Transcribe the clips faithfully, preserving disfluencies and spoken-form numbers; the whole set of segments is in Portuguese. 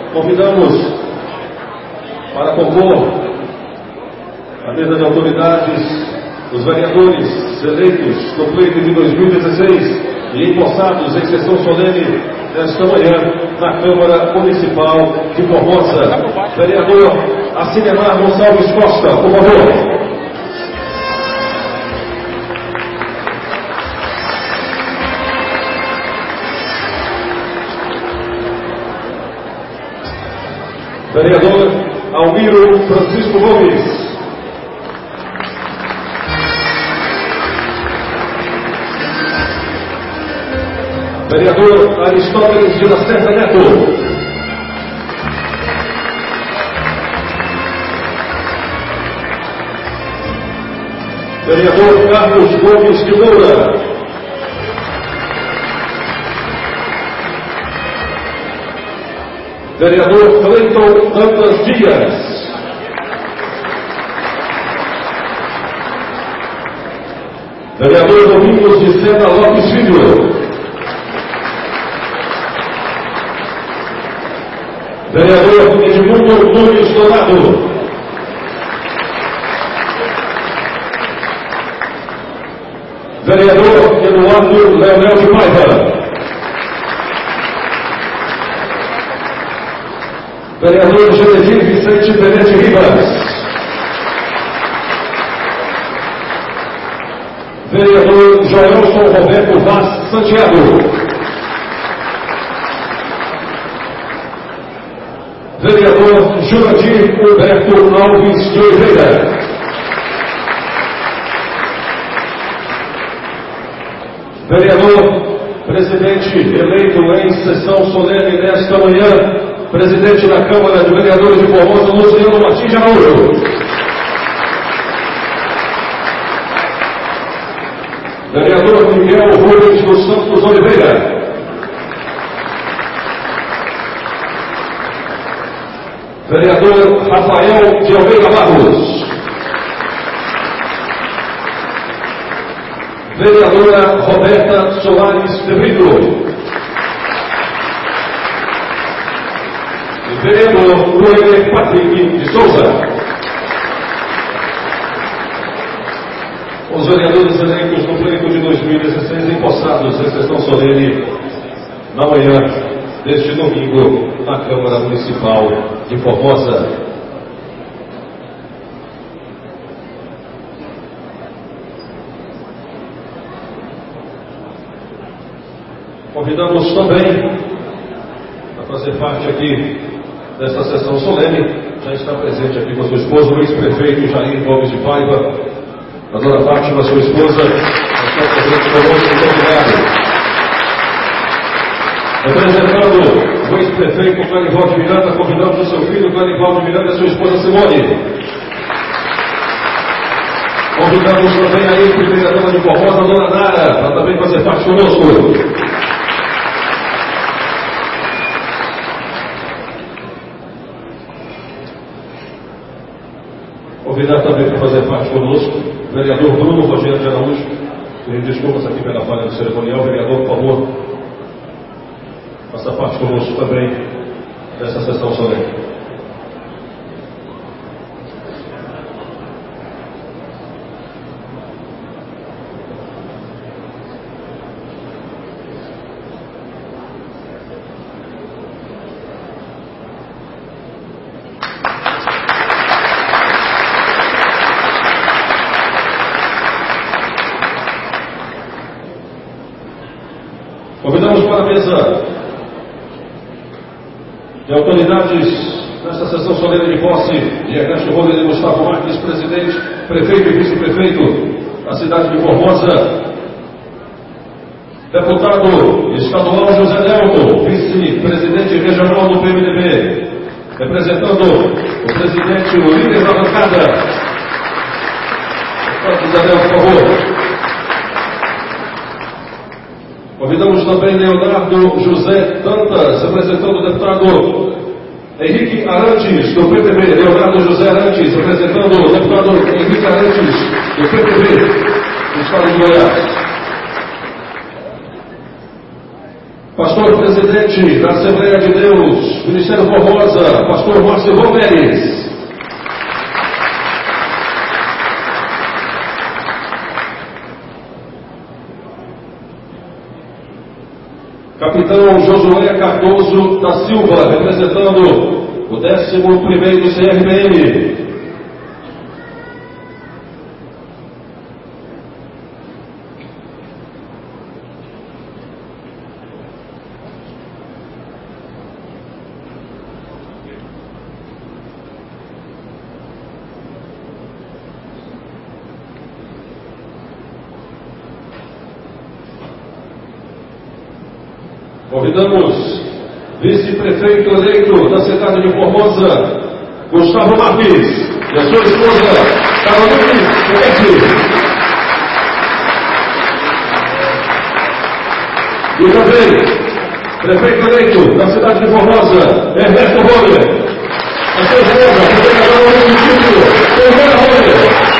Convidamos para compor a mesa de autoridades os vereadores eleitos no pleito de dois mil e dezesseis e empossados em sessão solene nesta manhã na Câmara Municipal de Formosa. Vereador Acinemar Gonçalves Costa, por favor. Vereador Almiro Francisco Gomes. Vereador Aristóteles de Lacerda Neto. Vereador Carlos Gomes de Moura. Vereador Cleiton Dantas Dias. Vereador Domingos de Sena Lopes Filho. Vereador Edmundo Nunes Dourado. Vereador Eduardo Leonel de Paiva. Vereador Genevieve Vicente Peretti Ribas. Vereador Joelson Roberto Vaz Santiago. Vereador Jurandir Humberto Alves de Oliveira. Vereador presidente eleito em sessão solene nesta manhã, presidente da Câmara de Vereadores de Formosa, Luciano Martins de Araújo. Vereador Miguel Rubens dos Santos Oliveira. Vereador Rafael de Almeida Barros. Vereadora Roberta Soares de Brito. Vereador Luiz Patrick de Souza. Os vereadores eleitos no pleito de dois mil e dezesseis empossados em sessão solene na manhã deste domingo na Câmara Municipal de Formosa. Convidamos também a fazer parte aqui desta sessão solene, já está presente aqui com a sua esposa, o ex-prefeito Jair Gomes de Paiva, a dona Fátima, sua esposa, está presente conosco. Muito obrigado. Representando o ex-prefeito Clarivaldo de Miranda, convidamos o seu filho Clarivaldo de Miranda e a sua esposa Simone. Convidamos também a ex-primeira-dama de Formosa, a dona Nara, para também fazer parte conosco. Convidar também para fazer parte conosco o vereador Bruno Rogério de Araújo. Pedir desculpas aqui pela falha do cerimonial. Vereador, por favor, faça parte conosco também dessa sessão solene. Convidamos para a mesa de autoridades nesta sessão solene de posse de Ernesto Rodrigues e Gustavo Marques, presidente, prefeito e vice-prefeito da cidade de Formosa. Deputado estadual José Nelton, vice-presidente regional do P M D B. Representando o presidente, o líder da bancada. Deputado José Nelton, por favor. Convidamos também Leonardo José Dantas, representando o deputado Henrique Arantes, do P T B. Leonardo José Arantes, representando o deputado Henrique Arantes, do P T B, do Estado de Goiás. Pastor presidente da Assembleia de Deus, Ministério Formosa, pastor Márcio Gomes. Capitão Josué Cardoso da Silva, representando o décimo primeiro C R P M. Convidamos vice-prefeito eleito da cidade de Formosa, Gustavo Marques, e a sua esposa, Caroline Pérez. E também, prefeito eleito da cidade de Formosa, Ernesto Roller. A sua esposa, governadora do município, Fernanda Roller.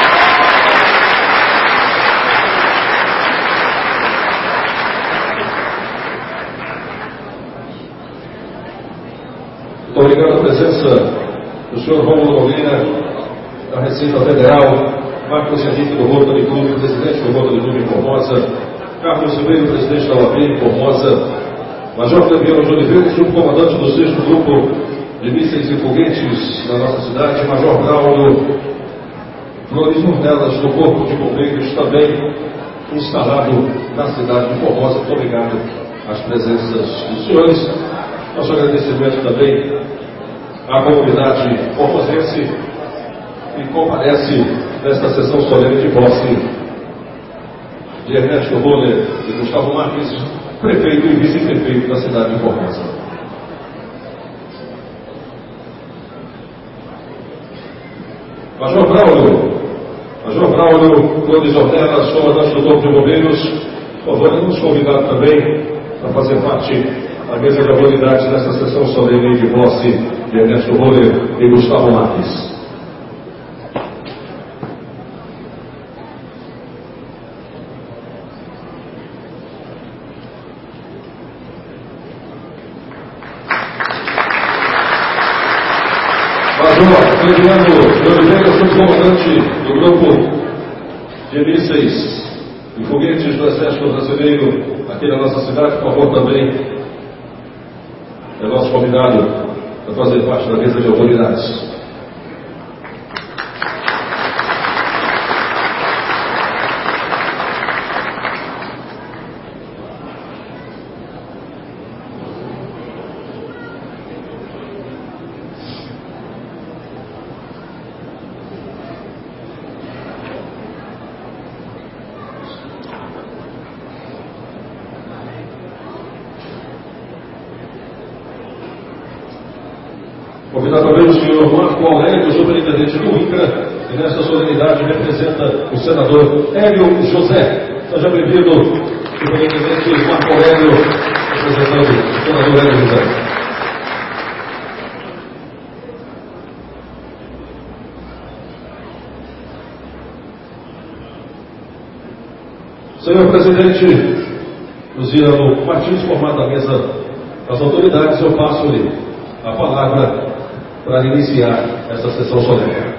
Muito obrigado a presença do senhor Rômulo Molina, da Receita Federal, Marcos Henrique do Rotary Clube, presidente do Rotary Clube em Formosa, Carlos Ribeiro, presidente da O A B em Formosa, Major Clebiano de Oliveira, subcomandante do sexto Grupo de Mísseis e Foguetes na nossa cidade, Major Braulio Flores Ornelas, do Corpo de Bombeiros, também instalado na cidade de Formosa. Muito obrigado às presenças dos senhores. Nosso agradecimento também à comunidade formosense que comparece nesta sessão solene de posse de Ernesto Roller e Gustavo Marques, prefeito e vice-prefeito da cidade de Formosa. Major Braulio, Major Braulio Flores Ornelas, comandante do Corpo de Bombeiros, por favor, nos convidar também para fazer parte a mesa de autoridades nesta sessão solene de posse de Ernesto Roller e Gustavo Marques. Major Clebiano de Oliveira, subcomandante do Grupo de Mísseis e Foguetes do Exército Brasileiro aqui na nossa cidade, por favor, também é nosso convidado a fazer parte da mesa de autoridades. Convidar também o senhor Marco Aurélio, superintendente do INCRA, e nesta solenidade representa o senador Hélio José. Seja bem-vindo, superintendente Marco Aurélio, representando o senador Hélio José. Senhor presidente Luciano Martins, formado a mesa das autoridades, eu passo-lhe a palavra para iniciar essa sessão solene.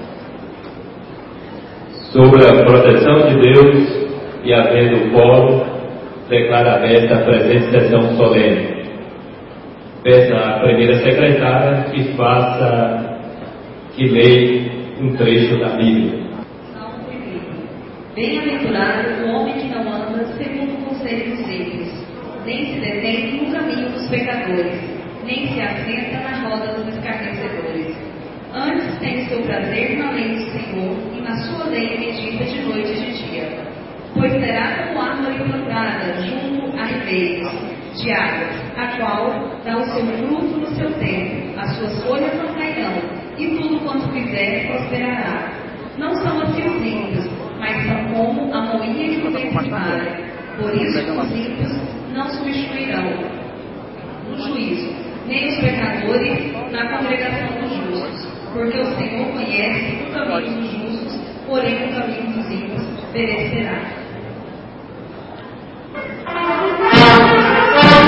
Sobre a proteção de Deus e havendo o quórum, declaro aberta a presente sessão solene. Peço à primeira secretária que faça, que leia um trecho da Bíblia. Salmo primeiro. Bem-aventurado o homem que não anda segundo o conselho dos ímpios, nem se detém no caminho dos pecadores, nem se assenta na roda dos escarnecedores. Antes tem seu prazer na lei do Senhor, e na sua lei medita de noite e de dia. Pois será como árvore plantada junto a ribeiros de águas, a qual dá o seu fruto no seu tempo, as suas folhas não cairão, e tudo quanto fizer prosperará. Não são assim os ímpios, mas são como a moinha que o vento espalha. Por isso os ímpios não substituirão no juízo, nem os pecadores na congregação dos justos, porque o Senhor conhece o caminho dos justos, porém o caminho dos ímpios perecerá.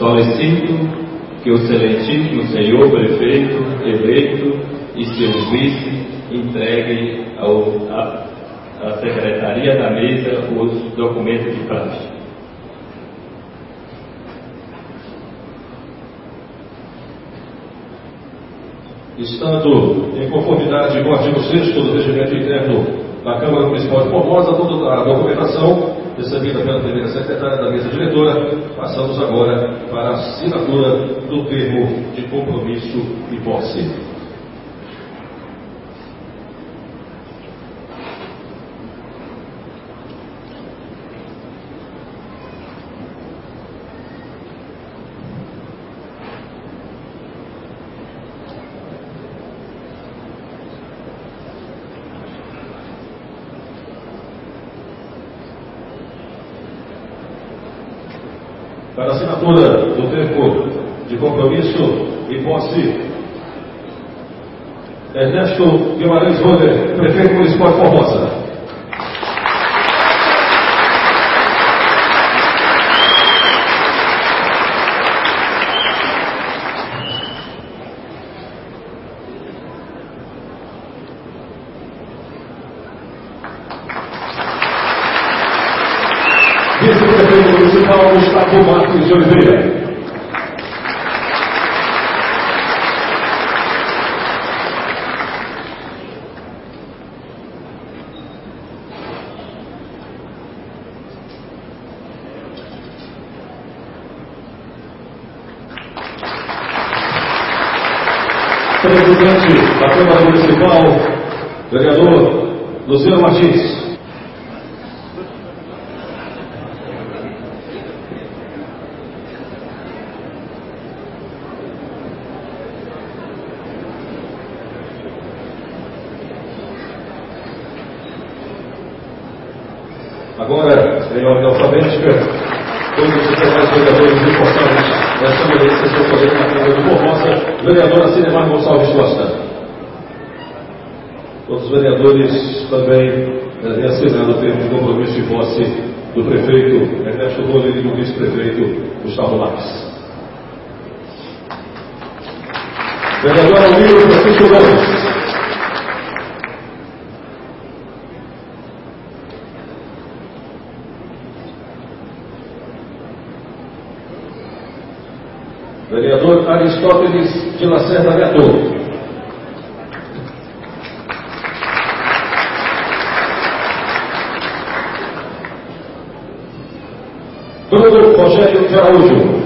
solicito que o excelentíssimo senhor prefeito eleito e seu vice entreguem ao, a, à secretaria da mesa os documentos de praxe. Estando em conformidade com o artigo sexto do Regimento Interno da Câmara Municipal de Formosa, toda a documentação recebida pela primeira secretária da mesa diretora, passamos agora para a assinatura do termo de compromisso e posse. Para a assinatura do termo de compromisso e posse, Ernesto Guimarães Roder, prefeito municipal de Formosa. Vice-prefeito municipal Gustavo Marques de Oliveira. Presidente da Câmara Municipal, vereador Luciano Martins. Agora, em ordem alfabética, todos os demais vereadores responsáveis desta manifestação solene na Câmara de Formosa, vereadora Cinemar Gonçalves Costa. Todos os vereadores também devem assinar o termo de compromisso e posse do prefeito Ernesto Roder e do vice-prefeito Gustavo Marques. Vereador Almiro Francisco Gomes. Vereador Aristóteles de Lacerda Neto. Bruno Rogério de Araújo.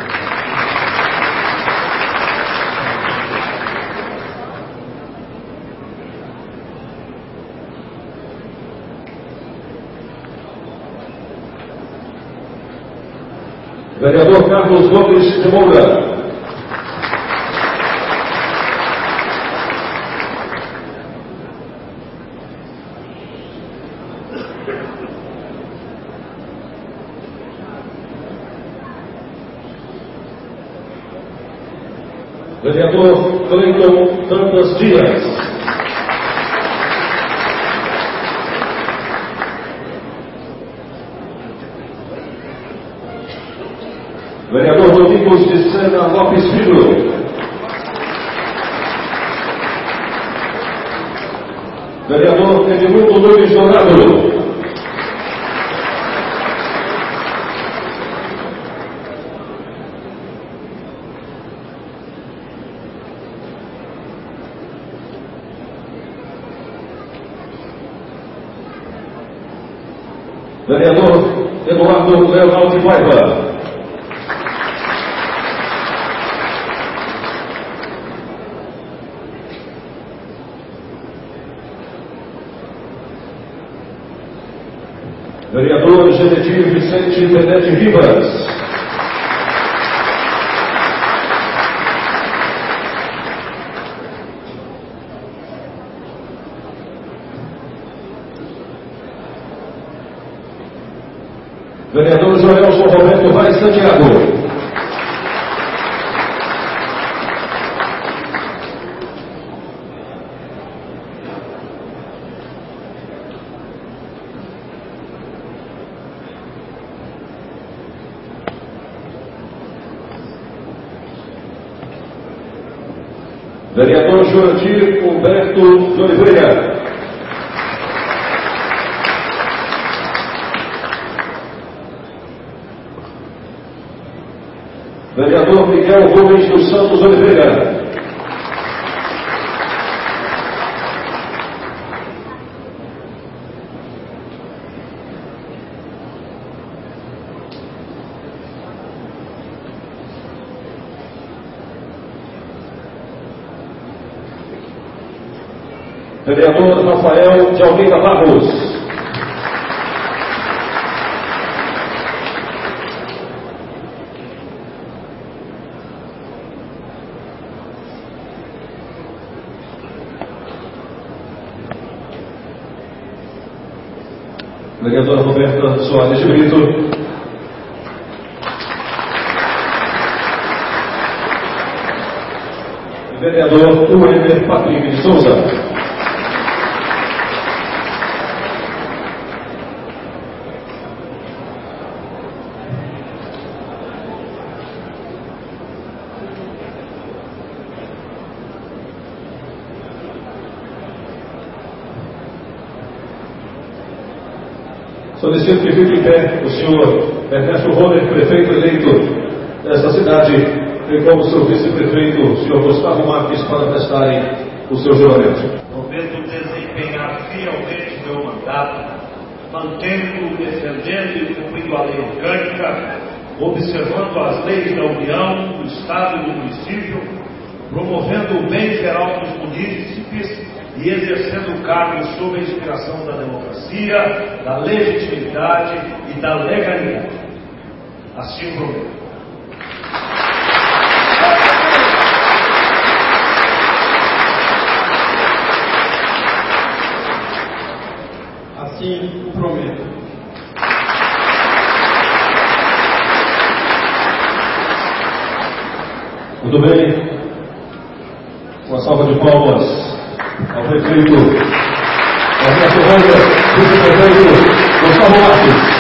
Vereador Carlos Gomes de Moura. Vereador Cleiton Dantas Dias. Vereador Domingos de Sena Lopes Filho. Vereador Edmundo Nunes Dourado. Vereador Eduardo Leonel de Paiva. Vereador Genedir Vicente Benete Ribas. Vereador Joelson Roberto Vaz Santiago. Vereador Jurandir Humberto de Oliveira. Vereador Miguel Rubens dos Santos Oliveira. Vereador Rafael de Almeida Barros. Vereadora Roberta Soares de Brito. Vereador Uemer Patrick de Souza. Solicito que fique em pé o senhor Ernesto Roller, prefeito eleito desta cidade, bem como o seu vice-prefeito, o senhor Gustavo Marques, para prestarem o seu juramento. Prometo desempenhar fielmente meu mandato, mantendo, defendendo e cumprindo a lei orgânica, observando as leis da União, do Estado e do município, promovendo o bem geral dos munícipes e exercendo cargos sob a inspiração da democracia, da legitimidade e da legalidade. Assim prometo. Assim o prometo. Muito bem. Uma salva de palmas ao prefeito Ernesto Roller, vice-prefeito Gustavo Marques.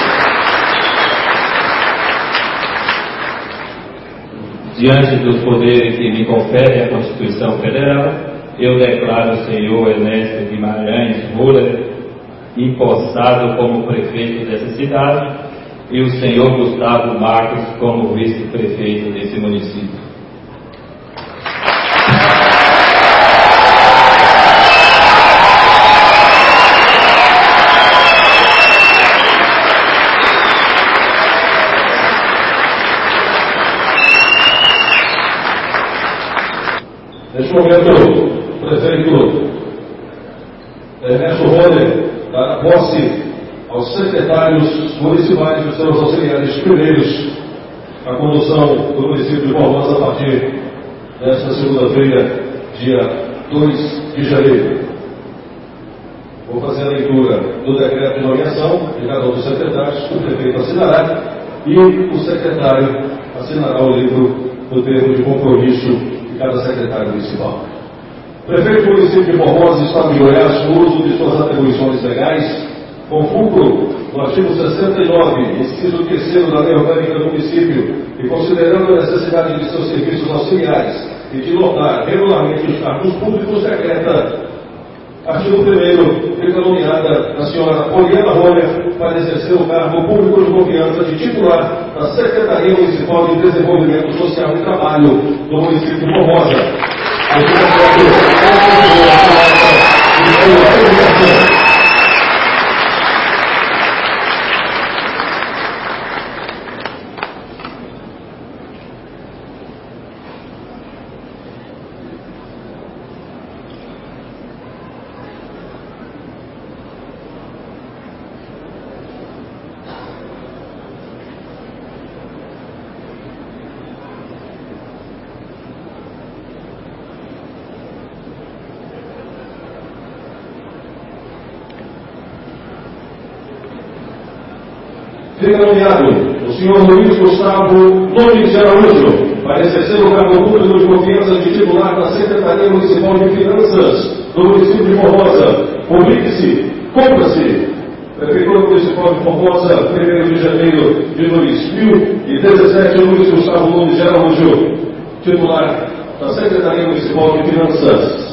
Diante dos poderes que me confere a Constituição Federal, eu declaro o senhor Ernesto Guimarães Roller empossado como prefeito dessa cidade e o senhor Gustavo Marques como vice-prefeito desse município. Neste momento, o prefeito Ernesto Roller dará posse aos secretários municipais e seus auxiliares primeiros a condução do município de Formosa a partir desta segunda-feira, dia dois de janeiro. Vou fazer a leitura do decreto de nomeação de cada um dos secretários, o prefeito assinará e o secretário assinará o livro do termo de compromisso de cada secretário municipal. O prefeito do município de Formosa, Estado de Goiás, no uso de suas atribuições legais, com fulcro no artigo sessenta e nove, inciso terceiro da Lei Orgânica do Município, e considerando a necessidade de seus serviços auxiliares e de lotar regularmente os cargos públicos, decreta, artigo primeiro, fica nomeada a senhora Poliana Roller para exercer o cargo público de confiança de titular da Secretaria Municipal de Desenvolvimento Social e Trabalho do município de Formosa. Fica nomeado o senhor Luiz Gustavo Nunes de Araújo para exercer o cargo público de confiança de titular da Secretaria Municipal de Finanças do município de Formosa. Publique-se, compra-se. Prefeitura Municipal de Formosa, primeiro de janeiro de dois mil e dezessete, Luiz Gustavo Nunes de Araújo, titular da Secretaria Municipal de Finanças.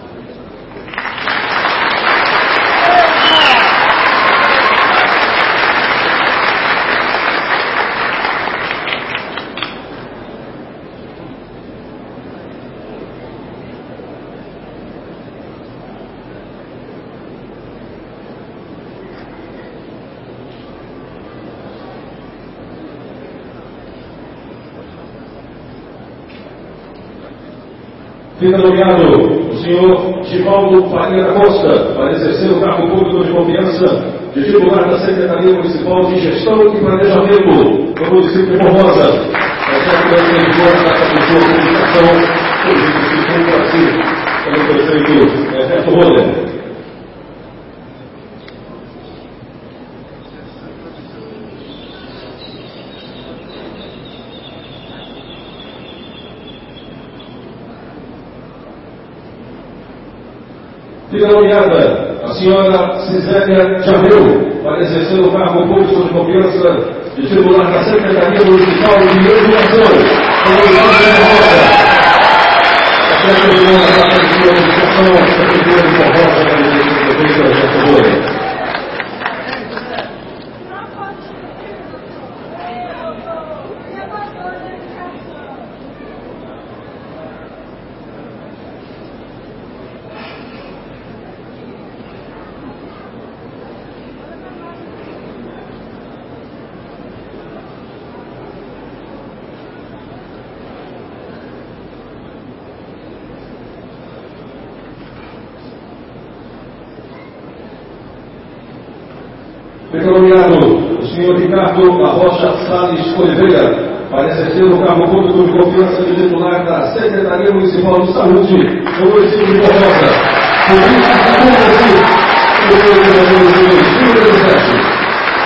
Fica nomeado o senhor Givaldo Faria da Costa para exercer o cargo público de confiança de titular da Secretaria Municipal de Gestão e Planejamento do município de Formosa. Exceto da editora da sua comunicação, o assim pelo prefeito Roberto Roller. Fica nomeada a senhora Cisélia Jamil para exercer o cargo público de confiança de titular da Secretaria Municipal de Educação do município de Formosa. A Secretaria de Educação, a Secretaria de Formosa, a Secretaria de Educação. Fica nomeado o senhor Ricardo da Rocha Salles Oliveira para exercer o cargo público de confiança de titular da Secretaria Municipal de Saúde do município de Formosa. Por isso, em dois mil e dezessete.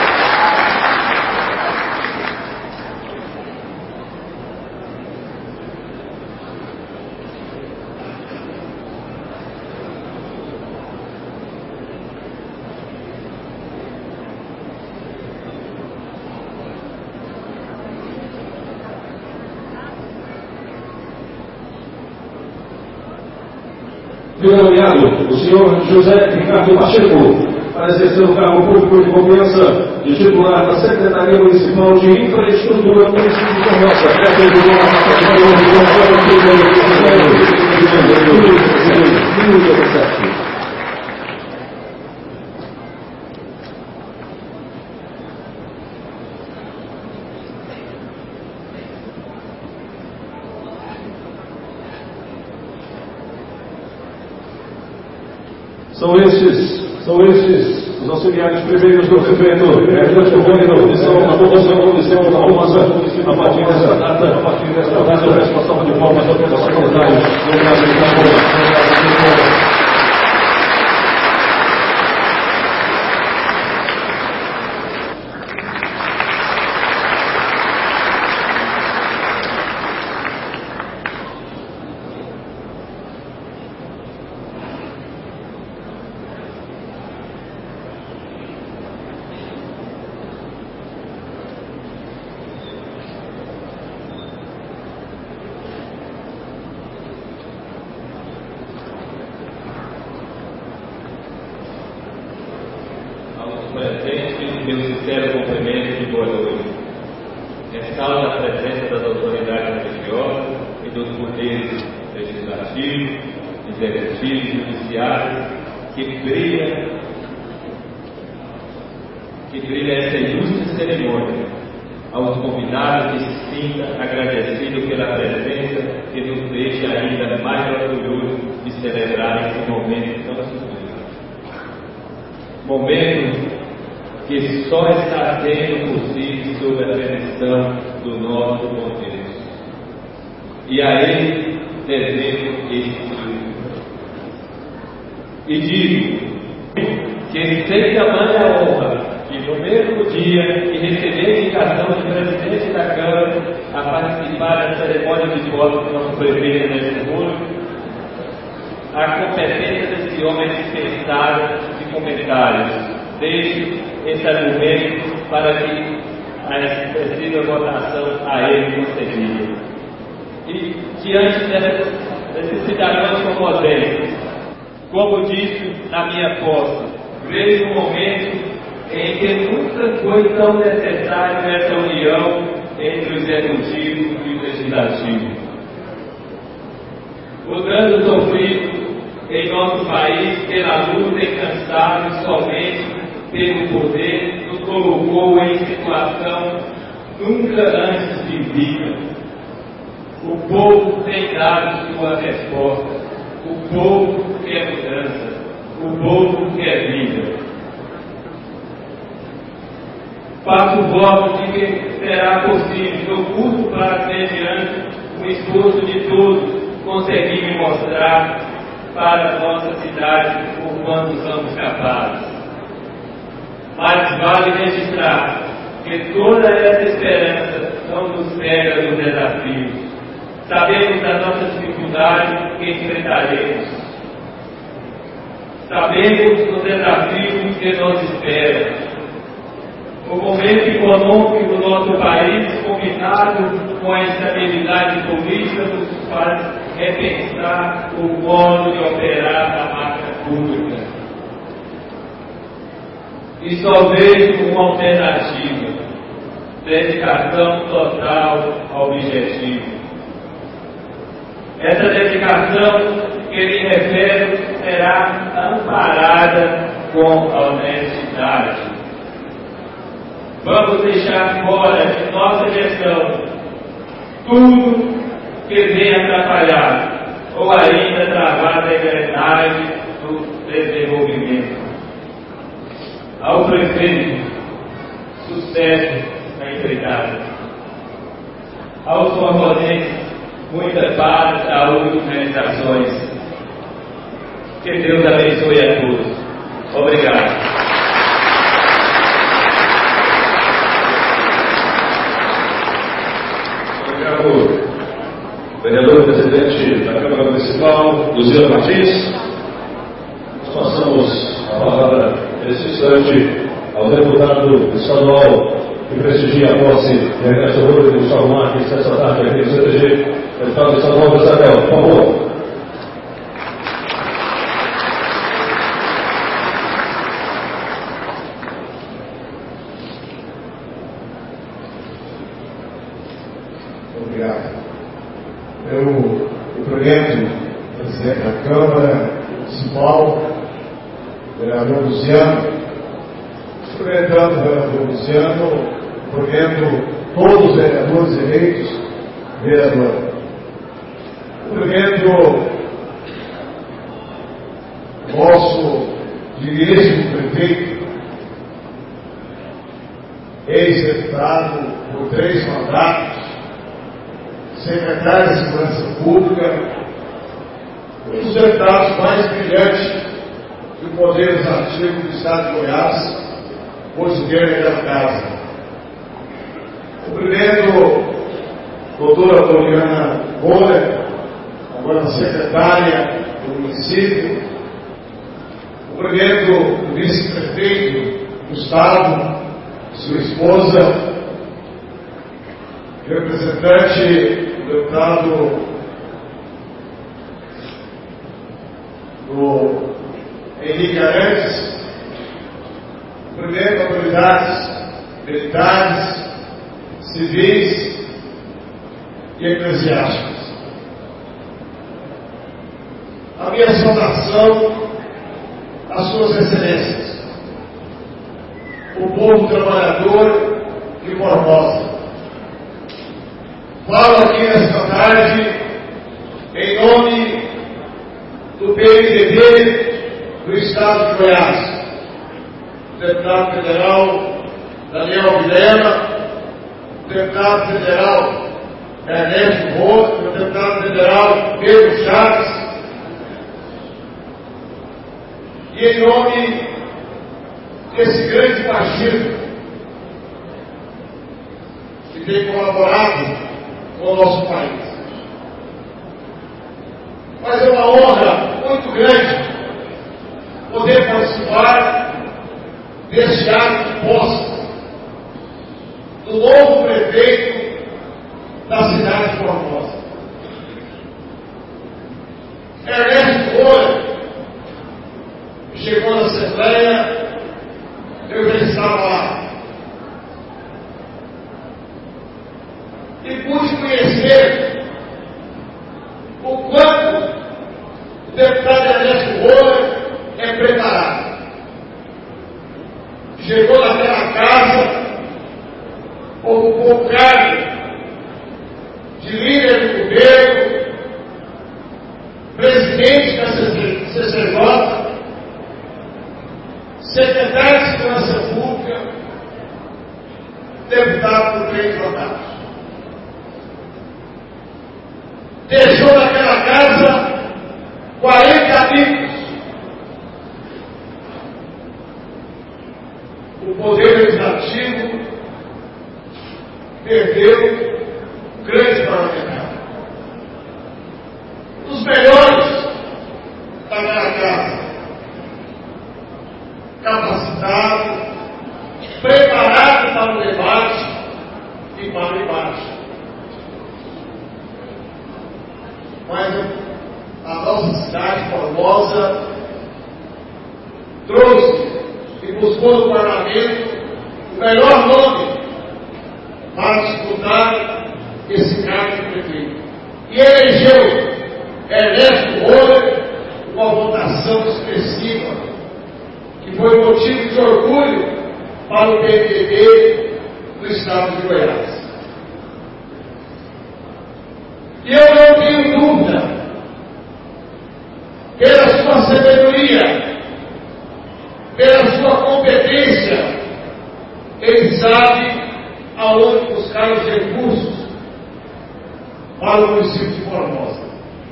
Fica nomeado o senhor José Ricardo Pacheco para exercer o cargo público de confiança de titular da Secretaria Municipal de Infraestrutura do município de Formosa. São estes, são estes os auxiliares primeiros do prefeito, Hernandes Covônio, que são a população do município de Formosa, a partir desta data, a partir desta data, eu peço uma salva de palmas ao secretário do Brasil de Formosa. Presentes, meu sincero cumprimento de boa noite. Ressalto a presença das autoridades religiosas e dos poderes legislativo, executivo e judiciário que brilha, que brilha essa ilustre cerimônia. Aos convidados que se sinta agradecido pela presença que nos deixa ainda mais orgulhoso de celebrar esse momento tão sublime. Momento que só está sendo possível sob a permissão do nosso bom Deus. E a Ele desejo este filho. E digo que sem tamanha honra, que no mesmo dia que recebi a indicação do presidente da Câmara a participar da cerimônia de voto do nosso prefeito neste mundo, a competência desse homem é dispensável de comentários. Deixe esse argumento para que a expressiva votação a ele concedida. e diante desses cidadãos comodentes. Como disse na minha posse, vejo um momento em que nunca foi tão necessário essa união entre o executivo e o legislativo. O dano sofrido em nosso país pela luta incansável somente pelo poder nos colocou em situação nunca antes vivida. O povo tem dado sua resposta. O povo quer mudança. O povo quer vida. Faço voto de que será possível, no curto prazo mediante o esforço de todos, conseguir mostrar para a nossa cidade o quanto somos capazes. Mas vale registrar que toda essa esperança não nos pega nos desafios. Sabemos das nossas dificuldades que enfrentaremos. Sabemos dos desafios que nos esperam. O momento econômico do nosso país, combinado com a instabilidade política, nos faz repensar o modo de operar a máquina pública. E só vejo uma alternativa: dedicação total ao objetivo. Essa dedicação que me refere será amparada com a honestidade. Vamos deixar fora de nossa gestão tudo que venha atrapalhar ou ainda travar a engrenagem do desenvolvimento. Ao prefeito, sucesso na empreitada. Aos formosenses, muita paz, saúde e realizações. Que Deus abençoe a todos. Obrigado. Vereador presidente da Câmara Municipal, Luciano Martins. Nós passamos a palavra nesse instante ao deputado estadual que prestigia a posse de Ernesto Rodrigues do Gustavo Marques nessa tarde aqui no C T G, deputado estadual do Isabel, por favor. Obrigado. Eu cumprimento o presidente da Câmara Municipal, vereador Luciano, cumprimentando o vereador Luciano, cumprimento todos os vereadores eleitos, vereador. Cumprimento o nosso digníssimo prefeito, ex-deputado por três mandatos, secretário de Segurança Pública, um dos deputados mais brilhantes do Poder Legislativo do Estado de Goiás, conselheiro da Casa. Cumprimento a doutora Poliana Moura, agora secretária do município. Cumprimento o vice-prefeito Gustavo, sua esposa, representante do deputado do Henrique Arantes, cumprimento autoridades militares, civis e eclesiásticos. A minha saudação às suas excelências, o povo trabalhador de Formosa. Falo aqui nesta tarde em nome do P M D B do Estado de Goiás, o deputado federal Daniel Vilela, o deputado federal Ernesto Rosa, o deputado federal Pedro Chaves, e em nome desse grande partido que tem colaborado com o nosso país. Mas é uma honra muito grande poder participar deste ato de posse do novo prefeito da cidade de Formosa. Assembleia, eu já estava lá. E pude conhecer o quanto o deputado Ernesto Roller é preparado. Chegou naquela casa, ocupou o cargo de líder do governo, presidente da C C J, secretário de Segurança Pública, deputado por três mandatos. Deixou naquela casa quarenta amigos. O Poder Legislativo perdeu um grande parlamentar. Os melhores daquela casa. Capacitado, preparado para o debate e para o embate. Mas a nossa cidade formosa trouxe e buscou no parlamento o melhor nome para disputar esse cargo de prefeito. E elegeu Ernesto Roller com uma votação expressiva, que foi motivo de orgulho para o P M D B do estado de Goiás. E eu não tenho dúvida, pela sua sabedoria, pela sua competência, ele sabe aonde buscar os recursos para o município de Formosa.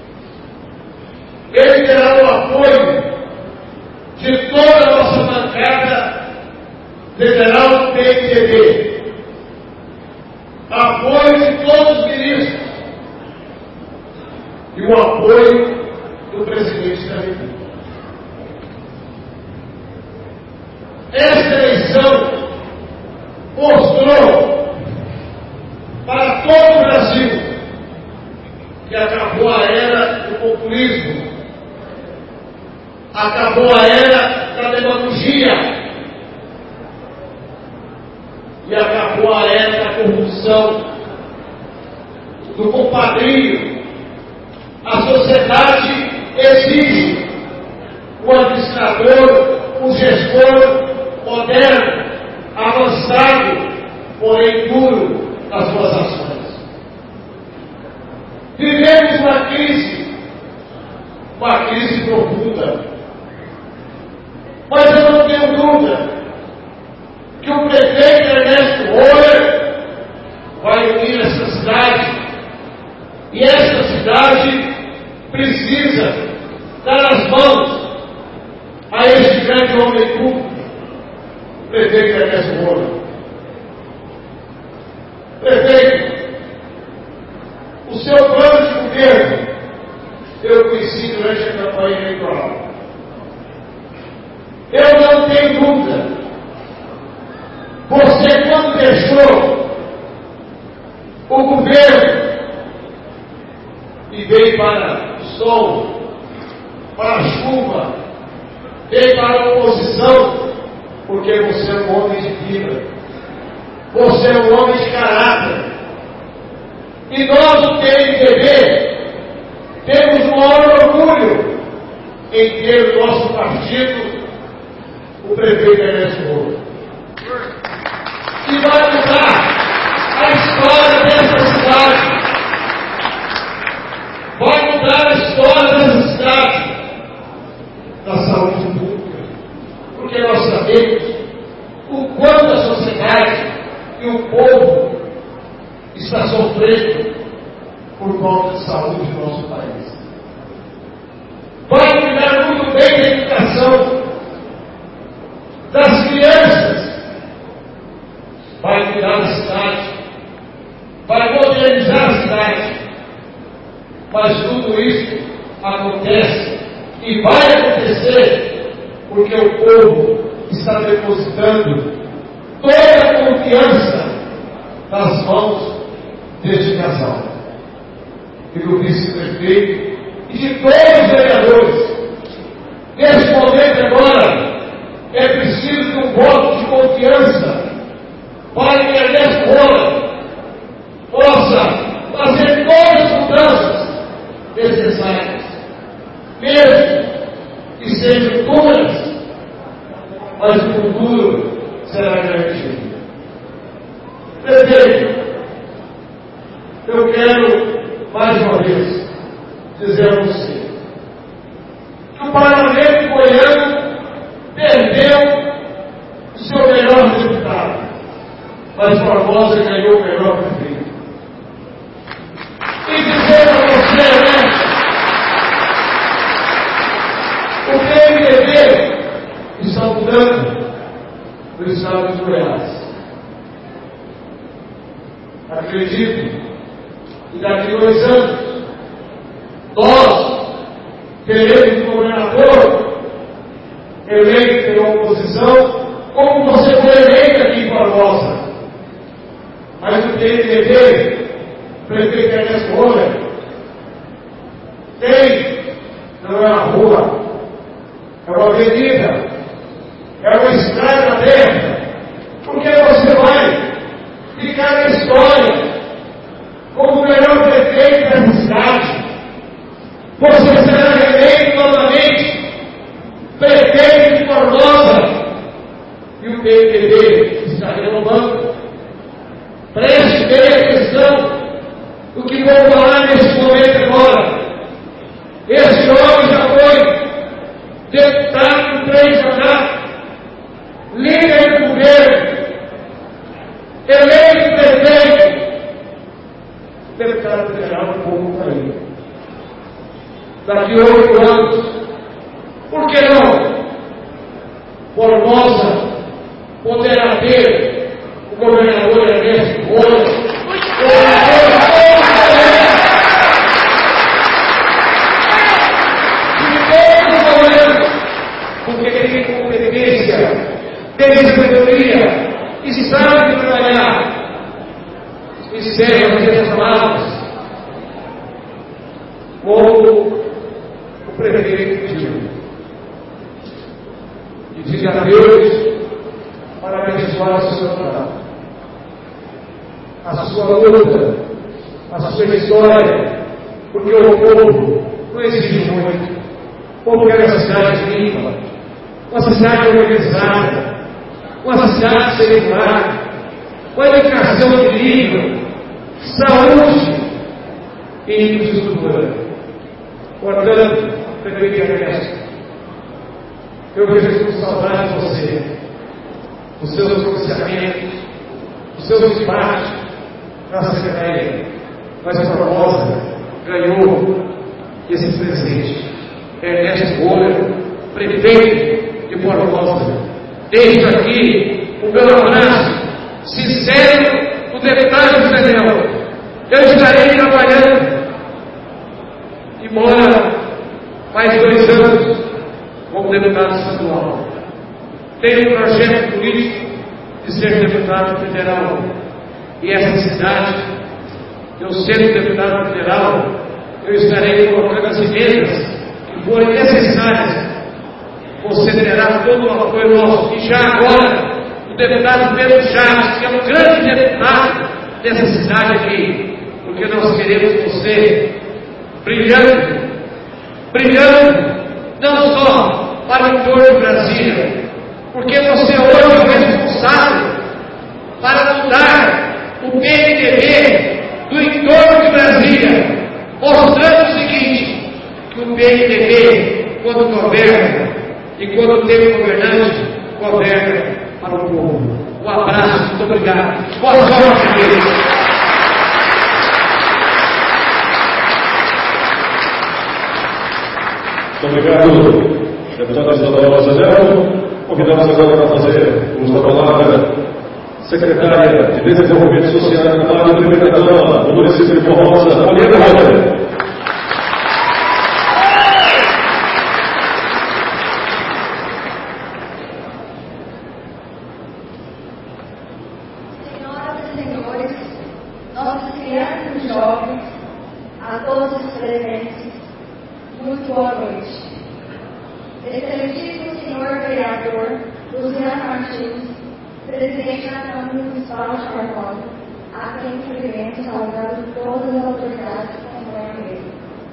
Ele terá o apoio de toda a nossa bancada federal do P M D B, apoio de todos os ministros e o apoio do presidente da República. Esta eleição mostrou para todo o Brasil que acabou a era do populismo, acabou a era da demagogia e acabou a era da corrupção, do compadrio. A sociedade exige um administrador, um gestor moderno, avançado, porém duro nas suas ações. Vivemos uma crise, uma crise profunda. Mas eu não tenho dúvida que o prefeito Ernesto Roller vai unir essa cidade, e essa cidade precisa dar as mãos a este grande homem público, o prefeito Ernesto Roller. Prefeito, o seu plano de governo eu conheci durante a campanha eleitoral. Eu não tenho dúvida, você quando deixou o governo e veio para o sol, para a chuva, veio para a oposição, porque você é um homem de fibra, você é um homem de caráter. E nós, o P M D B, temos o maior orgulho em ter o nosso partido, o prefeito Ernesto Roller, que vai mudar a história dessa cidade, vai mudar a história dessa cidade, da saúde pública, porque nós sabemos o quanto a sociedade e o povo está sofrendo por falta de saúde no nosso país. Vai cuidar muito bem da educação das crianças, vai cuidar da cidade, vai modernizar a cidade. Mas tudo isso acontece e vai acontecer porque o povo está depositando toda a confiança nas mãos deste casal e do vice-prefeito e de todos os vereadores. Nesse momento agora, para que Ernesto Rola possa fazer todas as mudanças necessárias, mesmo que sejam duras, mas o futuro será garantido. Prefeito, eu quero mais uma vez dizer a você que o Parlamento goiano perdeu o seu melhor deputado, mas Barbosa ganhou o melhor prefeito. E dizer a você, né? O P M D B está mudando no estado de Goiás. Acredito que daqui a dois anos nós teremos um governador eleito pela oposição, como você foi eleito aqui em Barbosa. Mas o P M D B, o prefeito Ernesto Rola, tem, não é uma rua, é uma avenida, é uma estrada aberta, porque você vai ficar na história como o melhor prefeito dessa cidade. Você será eleito novamente prefeito de Barbosa e o P M D B está renovando. Preste bem atenção do que vou falar nesse momento agora. Esse homem já foi deputado do três mandatos, líder do governo, eleito prefeito, deputado federal do povo para ele. Daqui a oito anos, por que não? Barbosa poderá ter o governador Ernesto Rola, porque tem competência, tem sabedoria e sabe trabalhar. Encerro essas palavras como o prefeito pediu. E diga a Deus para abençoar a sua trabalho, a sua luta, a sua história, porque o povo não exige muito. O povo quer uma cidade limpa, uma cidade organizada, uma cidade secular, uma educação de nível, saúde e infraestrutura. Portanto, prefeito Ernesto, eu vejo com saudade de você, dos seus pronunciamentos, dos seus embates na Secretaria, mas a Barbosa ganhou esse presente. Ernesto Rola, prefeito de Barbosa. Deixo aqui o meu abraço sincero do deputado federal. Eu estarei trabalhando, embora mais dois anos, como deputado estadual. Tenho um projeto político de ser deputado federal. E essa cidade, eu sendo deputado federal, eu estarei colocando as emendas que forem necessárias. Você terá todo o apoio nosso. E já agora, o deputado Pedro Chaves, que é um grande deputado dessa cidade aqui, porque nós queremos você brilhando, brilhando, não só para o entorno de Brasília, porque você hoje é o responsável para mudar o P M D B do entorno de Brasília, mostrando o seguinte, que o P M D B, quando governa e quando tem um governante, governa para o povo. Um abraço, muito obrigado. Boa sorte, queridos. Muito obrigado, deputado estadual Marcelo. Convidamos agora para fazer uso da palavra secretária de Desenvolvimento Social e Trabalho do primeira Dama do município de Formosa, Poliana Rosa. Senhoras e senhores, nossas crianças e jovens, a todos os presentes, muito boa noite. Excelentíssimo senhor vereador Luciano Martins, presidente da Câmara Municipal Cláudio Formosa, a quem cumprimento saudando todas as autoridades que acompanham ele.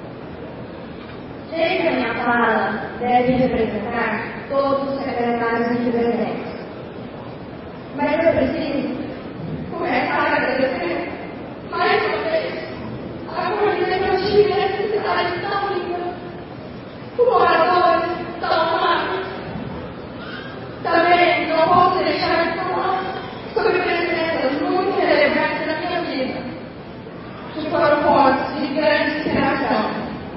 Sei que a minha fala deve representar todos os secretários aqui presentes. Mas eu preciso começar a agradecer mais uma vez a acolhida que eu tive nessa cidade tão linda, com moradores tão amados. Também não posso deixar de falar sobre presenças muito relevantes na minha vida, que foram fontes de grande inspiração.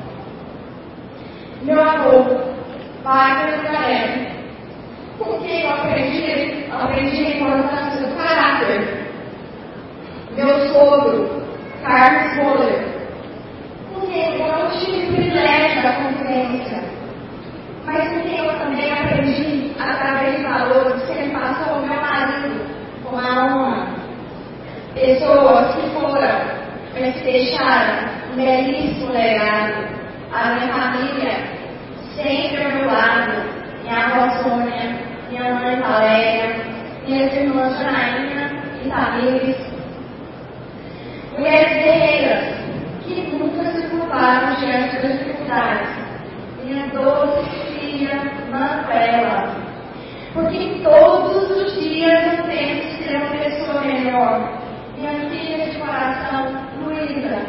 Meu avô, Wagner Garelli, com quem eu aprendi, aprendi a importância do caráter. Meu sogro, Carlos Moller, com quem eu não tive o privilégio da convivência, mas com quem eu também aprendi através de valores que ele passou ao meu marido, com a honra. Pessoas que foram, mas que deixaram um belíssimo legado. A minha família, sempre ao meu lado, minha avó Sônia, minha mãe Valéria, minhas irmãs Janaína e Tamires. Mulheres guerreiras que nunca se curvaram diante das dificuldades. Minha doce filha Manuela, porque todos os dias eu tento ser uma pessoa melhor. Minha filha de coração, Luísa.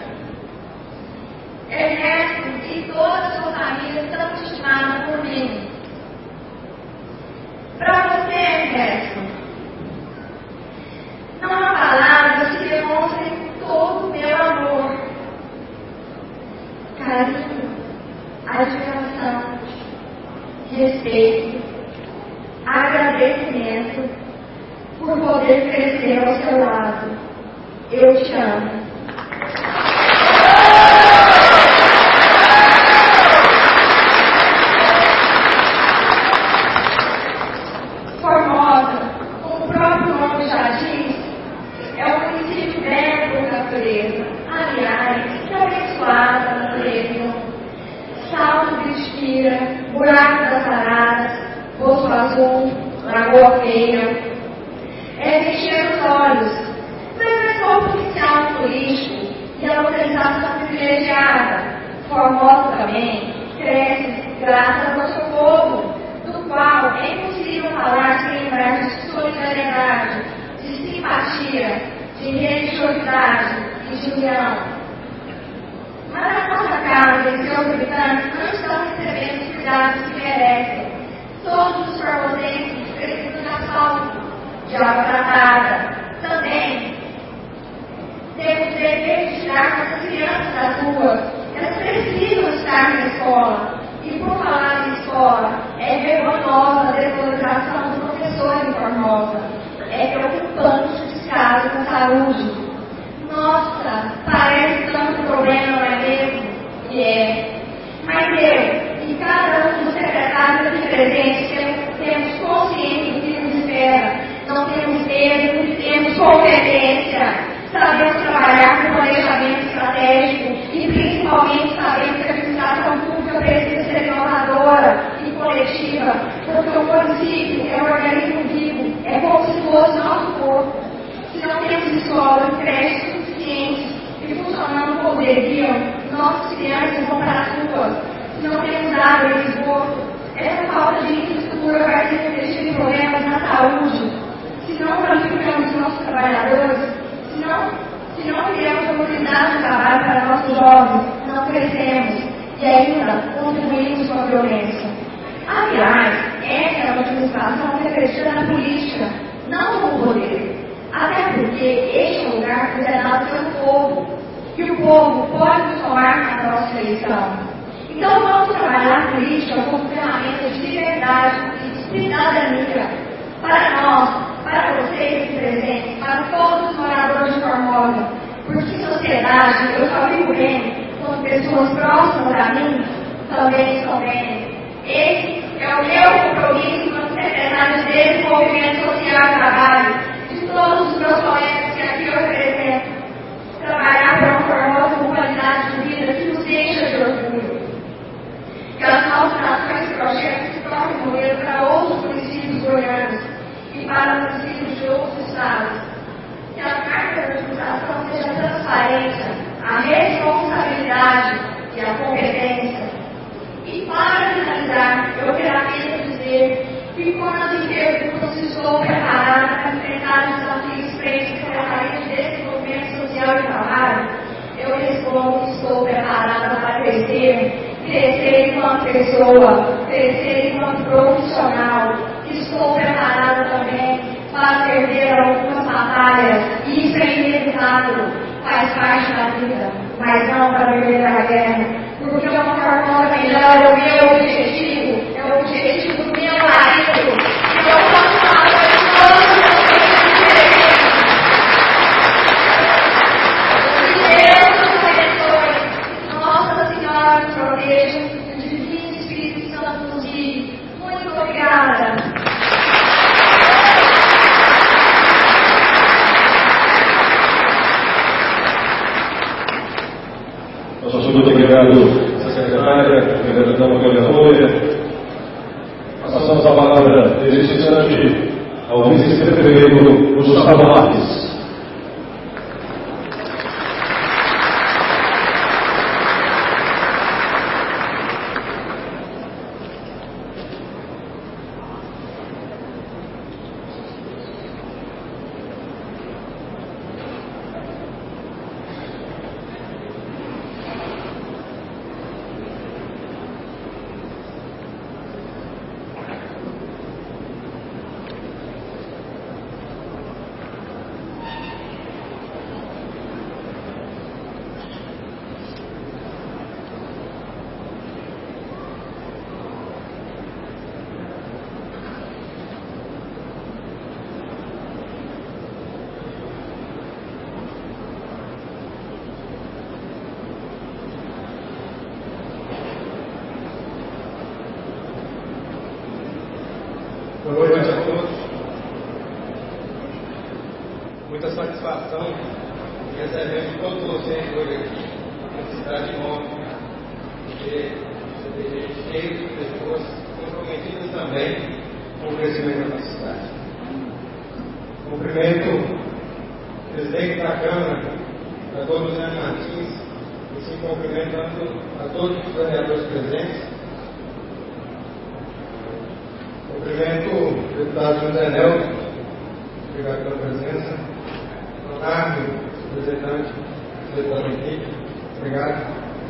Ernesto e toda a sua família estão estimados por mim. Para você, Ernesto, não há palavras que demonstrem todo o meu amor, carinho, admiração, respeito, agradecimento por poder crescer ao seu lado. Eu te amo. Formosa, como o próprio nome já diz, é um município belo por natureza. Aliás, que abençoada natureza. Salto de Espira, Buraco das Araras, Poço Azul, Lagoa Feia. É de encher os olhos. Mas é só potencial turístico e a localização privilegiada. Formosa também cresce graças ao seu povo, do qual é impossível falar sem lembrar de solidariedade, de simpatia, de religiosidade e de união. Mas a nossa casa e seus habitantes não estão recebendo os cuidados que merecem. Todos os formosenses precisam de asfalto, de água tratada. Também temos o dever de tirar nossas crianças das ruas. Elas precisam estar na escola. E por falar em escola, é vergonhosa a desvalorização do professor em Formosa. É preocupante esse caso com saúde. Nossa, parece tanto problema, não é mesmo? E é. Mas eu e cada um dos secretários aqui presentes temos, temos consciência do que nos espera. Não temos medo, temos competência. Sabemos trabalhar com planejamento estratégico e principalmente sabemos que a administração pública precisa ser inovadora e coletiva, porque o município é um organismo vivo, é como se fosse nosso corpo. Se não temos escolas e creches suficientes e funcionando como deviam, nossas crianças vão para as ruas. Se não temos água e esgoto, essa falta de infraestrutura vai se refletir em problemas na saúde. Se não qualificamos nossos trabalhadores, se não, se não criamos oportunidade de trabalho para nossos jovens, não crescemos e ainda contribuímos com a violência. Aliás, essa é uma administração refletida na política, não no poder. Até porque este é um lugar considerado pelo povo, e o povo pode nos tomar na nossa eleição. Então vamos trabalhar a política como ferramenta de liberdade e de cidadania para nós, para vocês aqui presentes, para todos os moradores de Formosa, porque em sociedade eu só vivo bem quando pessoas próximas a mim também estão bem. Esse é o meu compromisso como secretário de Desenvolvimento Social e Trabalho, de todos os meus colegas que aqui eu represento. Trabalhar para uma Formosa com qualidade de vida que nos deixa de orgulho. Que as nossas ações e projetos se tornem modelo para outros municípios goianos e para municípios de outros estados. a responsabilidade e a competência. E para finalizar, eu quero apenas dizer que quando em perguntas se estou preparada para enfrentar os desafios frente à Secretaria de Desenvolvimento Social e Trabalho, eu respondo que estou preparada para crescer, crescer enquanto pessoa, crescer enquanto profissional. Estou preparada também para perder algumas batalhas, e isso é inevitável, faz parte da vida, mas não para perder a guerra, porque uma forma melhor é o meu objetivo, é o objetivo do meu marido, e eu posso falar de todos vocês. Nossa Senhora nos proteja, o Divino Espírito Santo nos guie. Muito obrigada. Nosso muito obrigado, secretária, vereadora vereadora. Passamos a palavra neste instante ao vice-prefeito Gustavo Marques. Boa noite a todos. Muita satisfação em receber todos vocês hoje aqui na cidade nova, porque você tem cheio de pessoas comprometidas também com o crescimento da cidade. Cumprimento o presidente da Câmara, a todos os Martins, e se cumprimentando a todos os vereadores presentes. Cumprimento o deputado José Nelson, obrigado pela presença. Leonardo, representante do deputado Henrique, obrigado.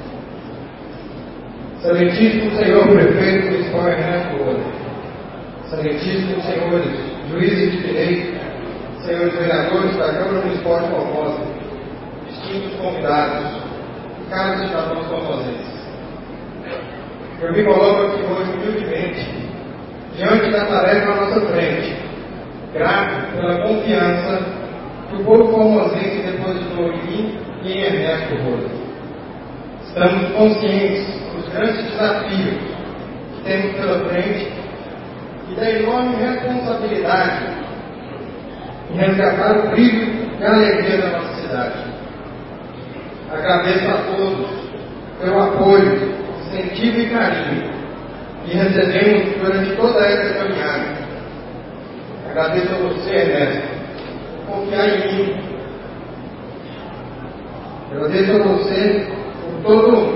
Excelentíssimo senhor prefeito municipal Ernesto Rosa, excelentíssimos senhores juízes de direito, senhores vereadores da Câmara Municipal de Formosa, distintos convidados, caros cidadãos formosenses. Eu me coloco aqui hoje humildemente diante da tarefa à nossa frente, grato pela confiança que o povo formosense depositou em mim e em Ernesto Rosa. Estamos conscientes dos grandes desafios que temos pela frente e da enorme responsabilidade em resgatar o brilho e a alegria da nossa cidade. Agradeço a todos pelo apoio, incentivo e carinho que recebemos durante toda essa caminhada. Agradeço a você, Ernesto, por confiar em mim. Agradeço a você por todo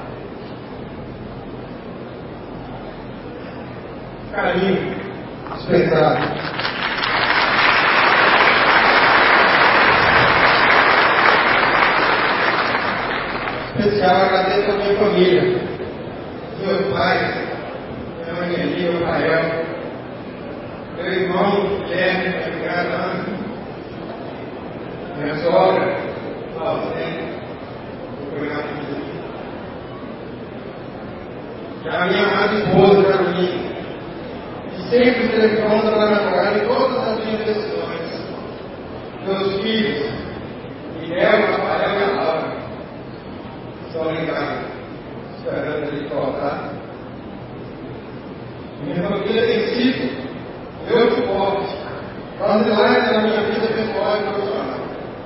carinho dispensado. Especial agradeço a minha família, meus pais, minha mãe Eli, meu Rael, meu irmão Guilherme, obrigado, Ana, minha sogra, Lauzene, obrigado por isso. E a minha amada esposa, Carolina, que sempre esteve pronta para me apoiar em todas as minhas decisões. Meus filhos, Miguel, Rafael e a Laura, estão lá em casa, esperando ele voltar. Minha família tem sido meu suporte, baseado na minha vida pessoal e profissional.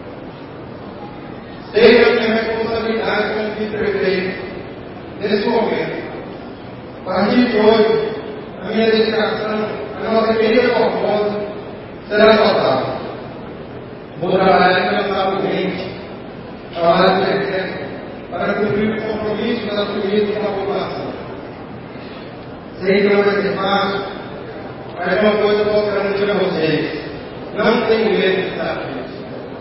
Sei a minha responsabilidade como vice-prefeito nesse momento. A partir de hoje, a minha dedicação à nossa querida Formosa será total. Vou trabalhar incansavelmente falar de decreto para cumprir o compromisso assumido com a população. Sei que não vai ser fácil, mas uma coisa eu posso garantir a vocês: não tenho medo de desafios.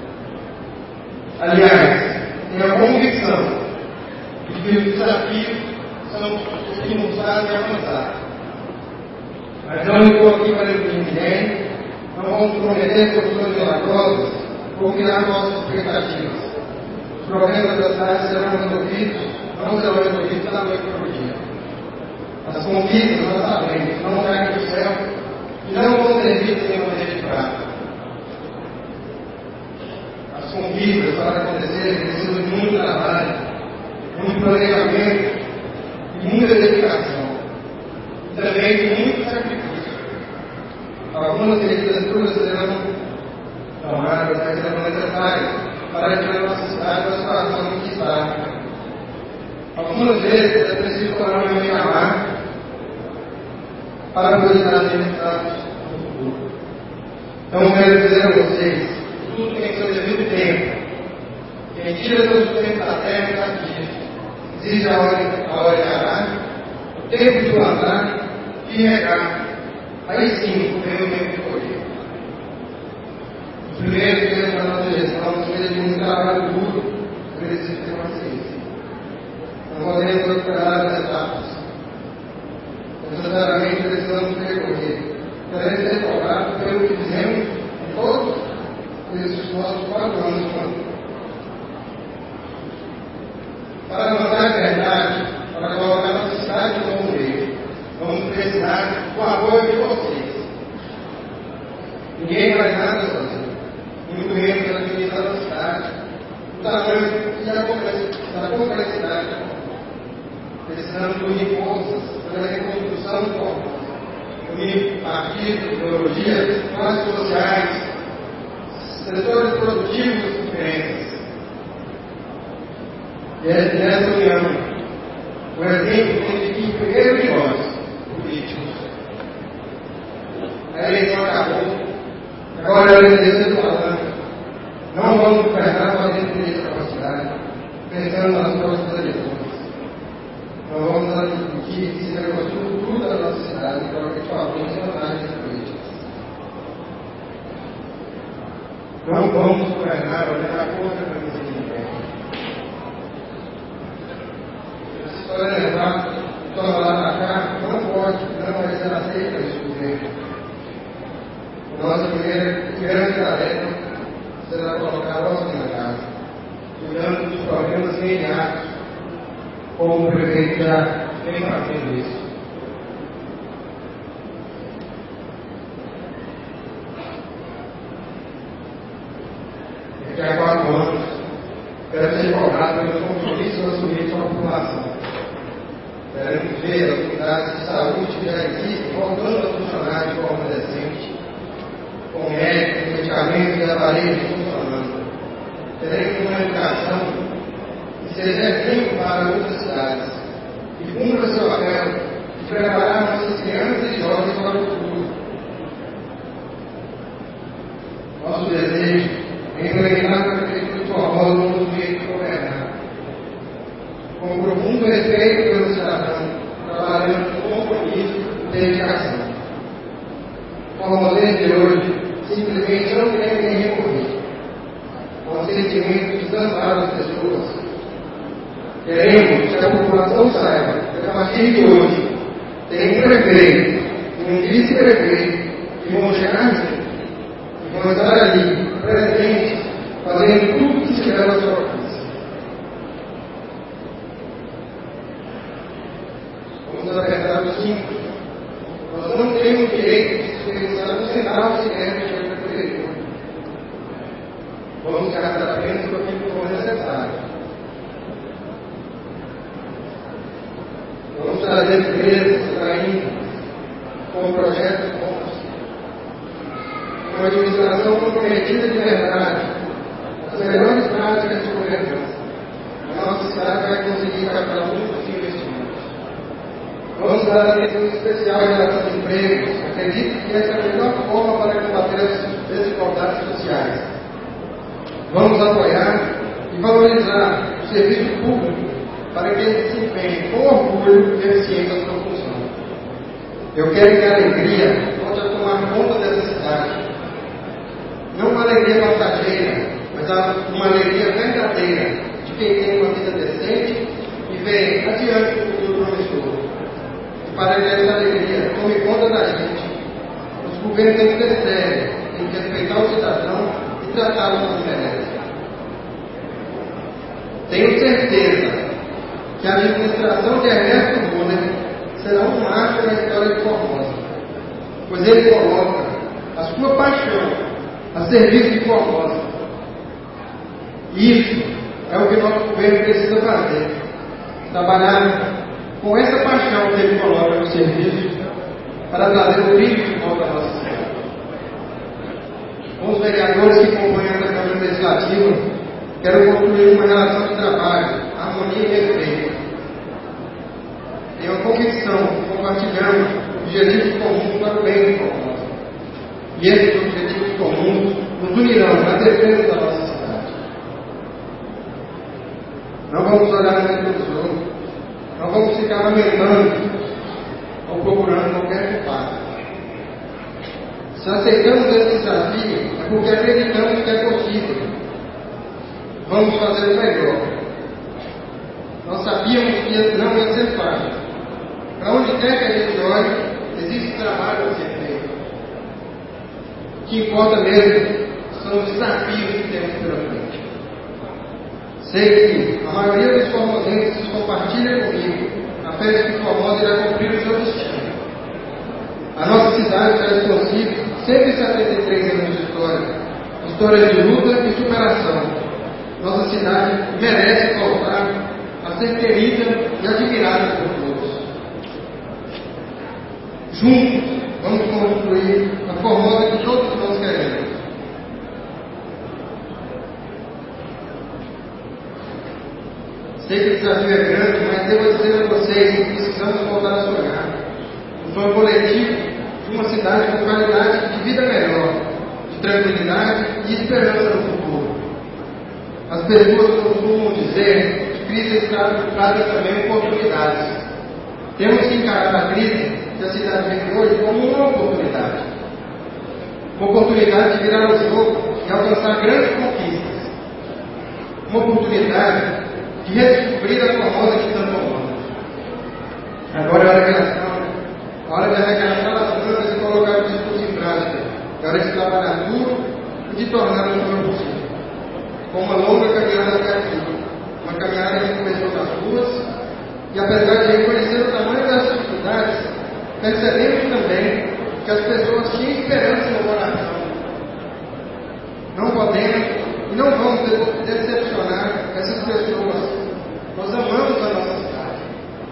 Aliás, tenho a convicção de que os desafios são os que nos fazem avançar. Mas não estou aqui para iludir ninguém, não vamos prometer soluções milagrosas ou criar nossas expectativas. Os problemas da cidade serão resolvidos, não serão resolvidos da noite para o dia. As conquistas nós sabemos, não caem do céu e não vão ser vistas em bandeja de prata. As conquistas para acontecer precisam de muito trabalho, muito planejamento e muita dedicação. E também de muito sacrifício. Algumas medidas duras serão tomadas, mas serão necessárias para que a nossa cidade da situação em que está. Algumas vezes é preciso tomar uma meia-mar para poder administrar o futuro. Então, quero dizer a vocês: tudo tem seu devido tempo. Quem tira seu sustento da terra está aqui. Exige a hora, a hora de arar, o tempo de plantar e regar. Aí sim, vem o tempo de colher. Os primeiros dias da nossa gestão nos fez de um trabalho duro, preciso ter paciência. Não podemos recuperar as etapas. Necessariamente precisamos percorrer. Queremos ser cobrados pelo que fizemos em todos esses nossos quatro anos de mandato. Para mandar a verdade, para colocar a nossa cidade no novo meio, vamos precisar do apoio de vocês. Ninguém faz nada sozinho, muito menos administrar a cidade, o tamanho e a complexidade. Precisamos unir forças pela reconstrução do corpo, unir partidos, ideologias, classes sociais, setores produtivos e crenças. E é nessa união, o exemplo tem de que, primeiro de nós, políticos, a eleição acabou, agora é a eleição do falando. Não vamos governar fazendo política para a cidade, pensando nas próximas eleições. Não vamos admitir que se negocie o futuro da nossa cidade para que façamos vantagens políticas. Não vamos governar olhando a conta para ninguém. Se for levar toma lá para cá, não pode, não vai ser aceita esse governo. Nossa primeira grande tarefa será colocar a ordem na casa, cuidando dos problemas imediatos, como o prefeito já vem fazendo isso. Daqui a quatro anos, quero ser cobrado pelos compromissos assumidos com a população. Queremos ver as unidades de saúde que já existem voltando a funcionar de forma decente, com médicos, medicamentos e aparelhos funcionando. Queremos uma educação que seja exemplo para outras cidades e cumpra seu papel de preparar nossas crianças e jovens para o futuro. Nosso desejo é implementar a prefeitura de Formosa no novo jeito de governar, com profundo respeito pelo cidadão, trabalhando com compromisso e dedicação. Formosa de hoje simplesmente não tem quem recorrer ao sentimento de desamparo das pessoas. Queremos que a população saiba que a partir de hoje tem um prefeito e um vice-prefeito que vão chegar juntos e vão estar ali, presentes, fazendo tudo que estiver ao seu alcance. Vamos apertar os cintos. Nós não temos direito de desperdiçar um centavo sequer de dinheiro da prefeitura. Vamos gastar apenas o que for necessário. Vamos trazer empresas ainda com projetos bons, uma administração comprometida de verdade, as melhores práticas de governança. A nossa cidade vai conseguir captar muitos investimentos. Vamos dar atenção especial em relação aos empregos. Acredito que essa é a melhor forma para combater as desigualdades sociais. Vamos apoiar e e valorizar o serviço público para que ele se empenhe com orgulho e eficiência da sua função. Eu quero que a alegria volte a tomar conta dessa cidade. Não uma alegria passageira, mas uma alegria verdadeira de quem tem uma vida decente e vê adiante do futuro promissor. E para que essa alegria tome conta da gente, os governos têm que ser sérios, têm que respeitar o cidadão e tratá-lo como merece. Tenho certeza que a administração de Ernesto Brunner será um marco na história de Formosa, pois ele coloca a sua paixão a serviço de Formosa. Isso é o que o nosso governo precisa fazer, trabalhar com essa paixão que ele coloca no serviço para trazer o brilho de volta à nossa cidade. Com os vereadores que compõem essa Câmara Legislativa, quero construir uma relação de trabalho, harmonia e respeito. Tenho a convicção que compartilhamos objetivos comuns para o bem de Formosa. E esses objetivos comuns nos unirão na defesa da nossa cidade. Não vamos olhar mais para os outros. Não vamos ficar lamentando ou procurando qualquer culpado. Se aceitamos esse desafio, é porque acreditamos que é possível. Vamos fazer o melhor. Nós sabíamos que não ia ser fácil. Para onde quer que a gente olhe, existe trabalho a ser feito. O que importa mesmo são os desafios que temos pela frente. Sei que a maioria dos formosenses compartilha comigo a fé de que Formosa irá cumprir o seu destino. A nossa cidade faz possível cento e setenta e três anos de história, histórias de luta e superação. Nossa cidade merece voltar a ser querida e admirada por todos. Juntos, vamos construir a Formosa que todos nós queremos. Sei que o desafio é grande, mas devo dizer a vocês que precisamos voltar a sonhar. Um sonho coletivo de uma cidade com qualidade de vida melhor, de tranquilidade e esperança no futuro. As pessoas costumam dizer que crise traz também oportunidades. Temos que encarar a crise que a cidade vive hoje como uma oportunidade. Uma oportunidade de virar o jogo e alcançar grandes conquistas. Uma oportunidade de redescobrir a Formosa que tanto amamos. Agora é hora de ação, a hora de arregaçar as mangas e colocar o discurso em prática. É hora de trabalhar duro e de tornar o melhor possível. Com uma longa caminhada até aqui. Uma caminhada que começou nas ruas e, apesar de reconhecer o tamanho das dificuldades, percebemos também que as pessoas tinham esperança no coração. Não podemos e não vamos decepcionar essas pessoas. Nós amamos a nossa cidade.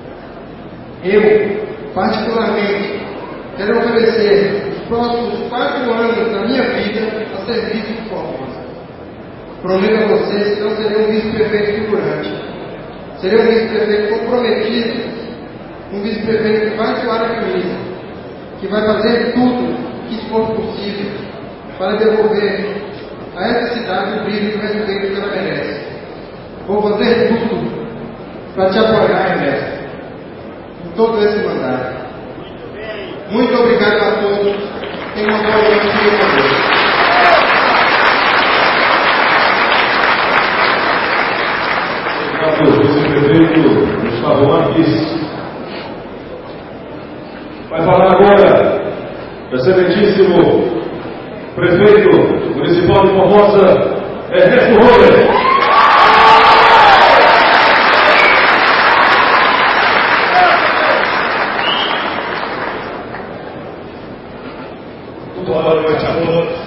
Eu, particularmente, quero oferecer os próximos quatro anos da minha vida a serviço de Formosa. Prometo a vocês que não serei um vice-prefeito figurante. Serei um vice-prefeito comprometido, um vice-prefeito que vai suar a camisa, que vai fazer tudo o que for possível para devolver a essa cidade o brilho e o respeito que ela merece. Vou fazer tudo para te apoiar, Ernesto, em todo esse mandato. Muito obrigado a todos. Tenham uma boa noite e com Deus. Obrigado, vice-prefeito Gustavo Marques. Vai falar agora o excelentíssimo prefeito municipal de Formosa, Ernesto Roller. Boa noite a todos.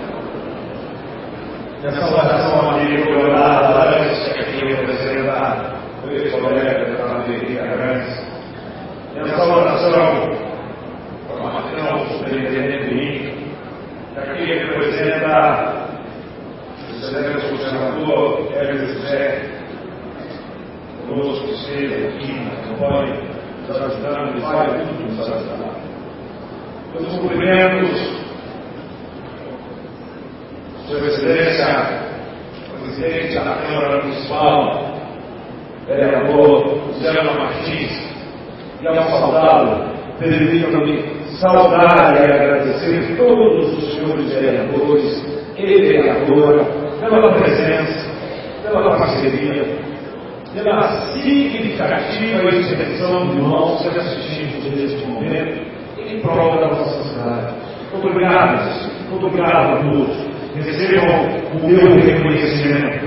Nessa oração ali, eu vou orar a Laranja, que aqui representa dois colegas da Lavanderia Grandes. Nessa oração, o Marcão, superintendente do I N C, que aqui representa o excelente senador Hélio José, conosco, que seja aqui na campanha, nos ajudando e faz tudo nos ajudar. Meus cumprimentos, Sua Excelência, presidente da Câmara Municipal, vereador Zé Martins, e ao saudá-lo, permita-me saudar e agradecer todos os senhores vereadores e vereadora pela presença, pela parceria, pela significativa expressão de mãos que assistimos neste momento em prol da nossa cidade. Muito obrigado, muito obrigado a todos. Recebam o meu reconhecimento.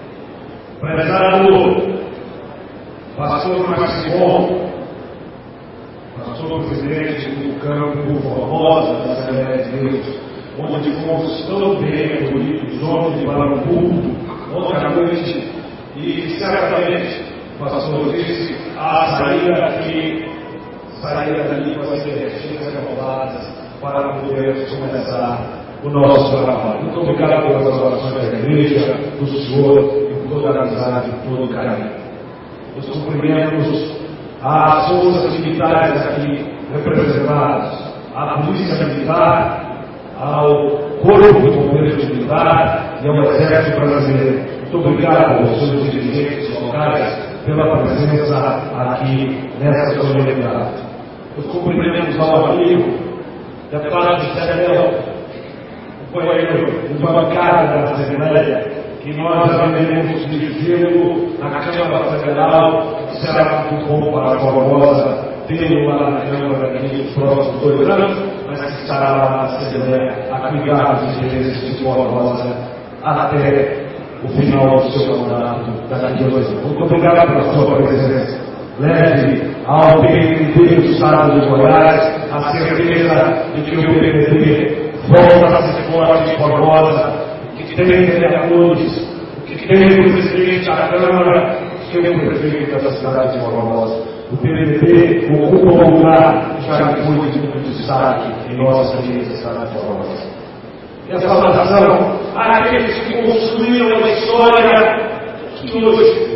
Prezado pastor Maximon, pastor presidente do campo Formosa da Assembleia de Deus, onde fomos tão bem acolhidos, ontem para o culto, ontem à noite, e certamente, o pastor disse, a sair daqui, sair dali com as energias renovadas para podermos começar o nosso trabalho. Muito obrigado pelas orações da igreja, do Senhor e por toda a amizade, por todo o carinho. Nós cumprimentamos as forças militares aqui representadas, a Polícia Militar, ao Corpo de Bombeiros Militar e ao Exército Brasileiro. Muito obrigado aos seus dirigentes locais pela presença aqui nessa solenidade. Os cumprimentos ao amigo, deputado José companheiro de bancada da Assembleia, que nós haveremos dirigi-lo na Câmara Federal. Será muito bom para a Formosa tê-lo lá na Câmara daqui nos próximos dois anos, mas que estará lá na Assembleia a cuidar dos interesses de Formosa até o final do seu mandato daqui a dois anos. Muito obrigado pela sua presença. Leve ao P M D do Estado de Goiás a certeza de que o P M D volta a ser forte em Formosa, que tem vereadores, que tem o presidente da Câmara, que tem o prefeito da cidade de Formosa. O P M D ocupa um lugar que já foi de muito destaque em nossa querida cidade de Formosa. E a saudação àqueles que construíram a história que hoje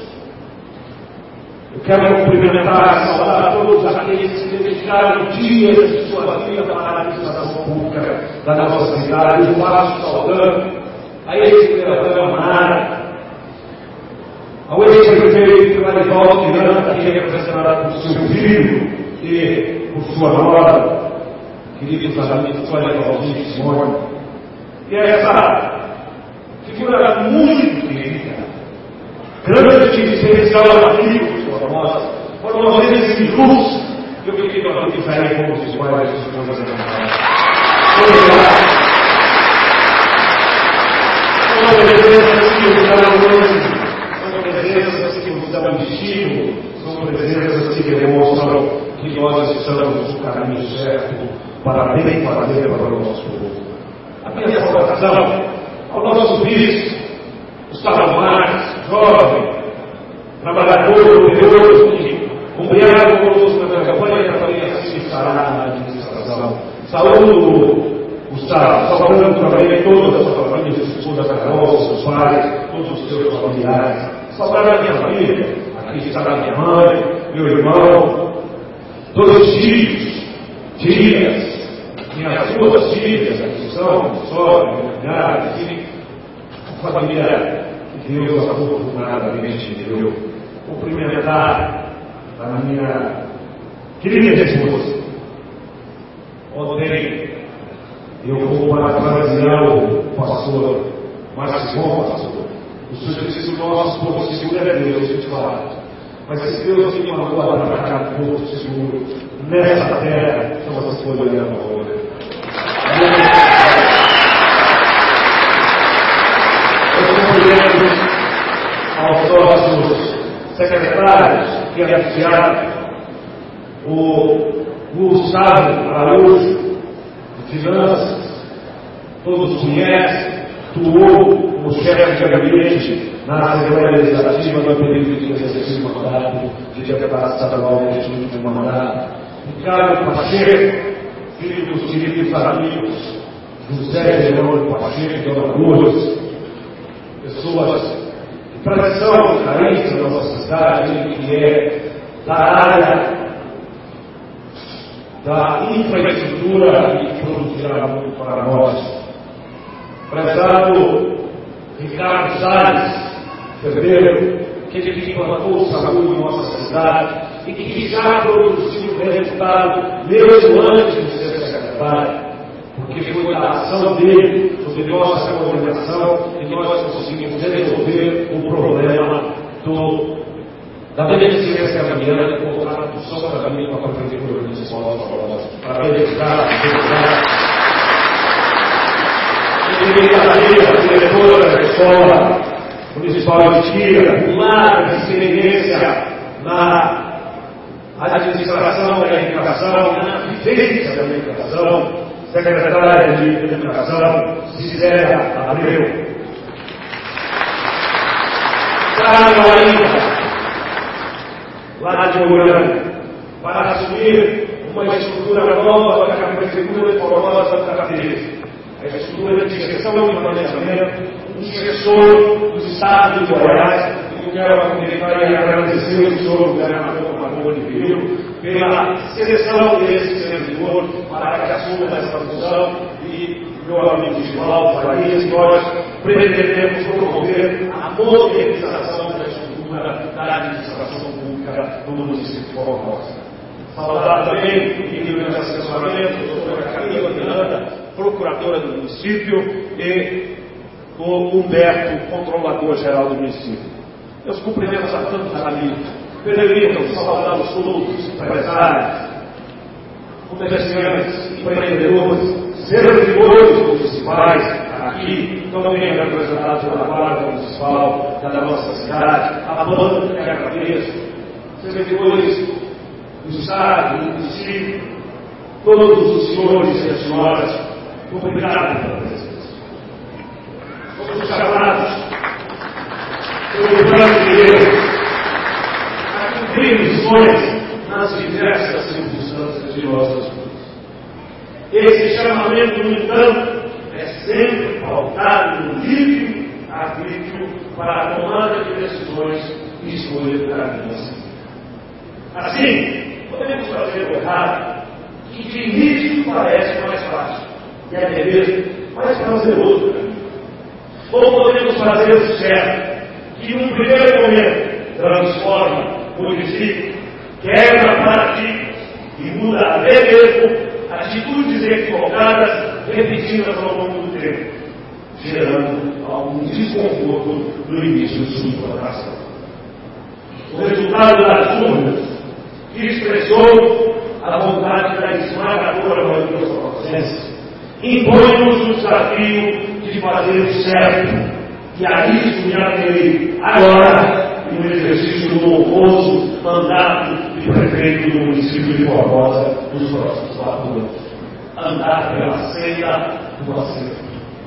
eu quero cumprimentar e saudar todos aqueles que dedicaram dias de sua vida para a administração pública da nossa cidade. Eu passo saudando a ex-vereadora Mara, ao ex-prefeito Marivaldo Miranda, que é representado por seu filho e por sua nora, queridos amigos, Cláudia Valdir Simone. E essa figura muito querida, grande e especial amigo, Formosa, formosense de luz, que eu fiquei com a vida sair como os iguais dos coisas animais. Obrigado. São presenças que nos dão ânimo, são presenças que nos dão estímulo, são presenças que demonstram que nós estamos no caminho certo para bem fazer para o nosso povo. A minha saudação ao nosso vice, Gustavo Marques, jovem, trabalhador, poderoso, que cumpriado conosco na campanha, também assim estará na administração. Saúdo, Gustavo, saudando também toda a sua família, sua esposa Carol, seus pais, todos os seus familiares. Saudar a minha família, aqui está a minha mãe, meu irmão, todos os filhos, tias, minhas duas filhas, aqui são, sogra, minha cunhada, a família que Deus afortunadamente me deu. Cumprimentar a minha querida esposa. Ontem eu vou parafrasear o pastor Maximon, pastor. O senhor disse que o nosso porto seguro é Deus, eu te falo. Mas se Deus me mandou para cá no porto seguro, nessa terra, então você pode olhar no olho. Eu cumprimento aos nossos secretários que anunciaram, o Gustavo Araújo, de Finanças, todos conhecem, atuou como chefe de gabinete na Assembleia Legislativa no período de exercício do mandato de deputado estadual neste último mandato. Ricardo Pacheco, filho dos queridos amigos José Jerônimo Pacheco e Dona Lourdes, pessoas de tradição e carência da nossa cidade, que é da área da infraestrutura e que produzirá muito para nós. Prezado Ricardo Salles, fevereiro, que ele implantou saúde em nossa cidade e que já produziu resultado mesmo antes de ser secretário, porque foi da ação dele, sob nossa coordenação, que nós conseguimos resolver o problema do, da beneficência caminhando com a tradução da caminho para a Prefeitura Municipal de Formosa, para verificar, verificar. A diretora da Escola Municipal de Tira, larga experiência na administração da educação, na vivência da educação, secretária de Educação, Cisera Abreu. Trago ainda, lá de Goiânia, para assumir uma estrutura nova da Prefeitura de Formosa da Cabeça. A estrutura de gestão e planejamento, um gestor do Estado de Goiás, e eu quero aproveitar e agradecer ao senhor governador Marconi Ribeiro pela seleção desse servidor para que assuma essa função, e meu amigo Givaldo Farias, nós pretendemos promover a modernização da estrutura da administração pública do município de Formosa. Saudar também o ministro de assessoramento, a doutora Camila Miranda, procuradora do município, e o Humberto, controlador-geral do município. Meus cumprimentos a tantos amigos. Permitam saudá-los todos, empresários, comerciantes, empreendedores, servidores municipais, aqui, também representados pela Guarda Municipal da nossa cidade, a banda que agradeço, servidores do Estado, do município, todos os senhores e as senhoras, obrigado pela presença. Somos chamados pelo brasileiro a cumprir missões nas diversas circunstâncias de nossas vidas. Esse chamamento, no entanto, é sempre pautado no livre arbítrio para a tomada de decisões e escolha da vida. Assim, podemos fazer o errado, que de início parece mais fácil, e é mesmo mais prazeroso. Ou podemos fazer o certo, que num primeiro momento transforma o município, quebra paradigmas e muda até mesmo atitudes equivocadas repetidas ao longo do tempo, gerando algum desconforto no início de sua implantação. O resultado das urnas, que expressou a vontade da esmagadora maioria dos formosenses, impõe-nos o desafio de fazer o certo, e a isso me aterei agora, no exercício do honroso mandato de prefeito do município de Formosa nos próximos quatro anos. Andar pela senda do acerto.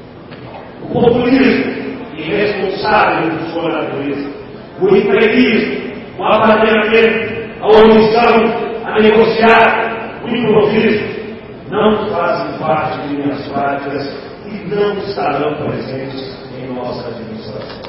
O populismo irresponsável de sua natureza, o imprevisível, o apadrinhamento, a omissão, a negociar, o improviso, não fazem parte de minhas práticas e não estarão presentes em nossa administração.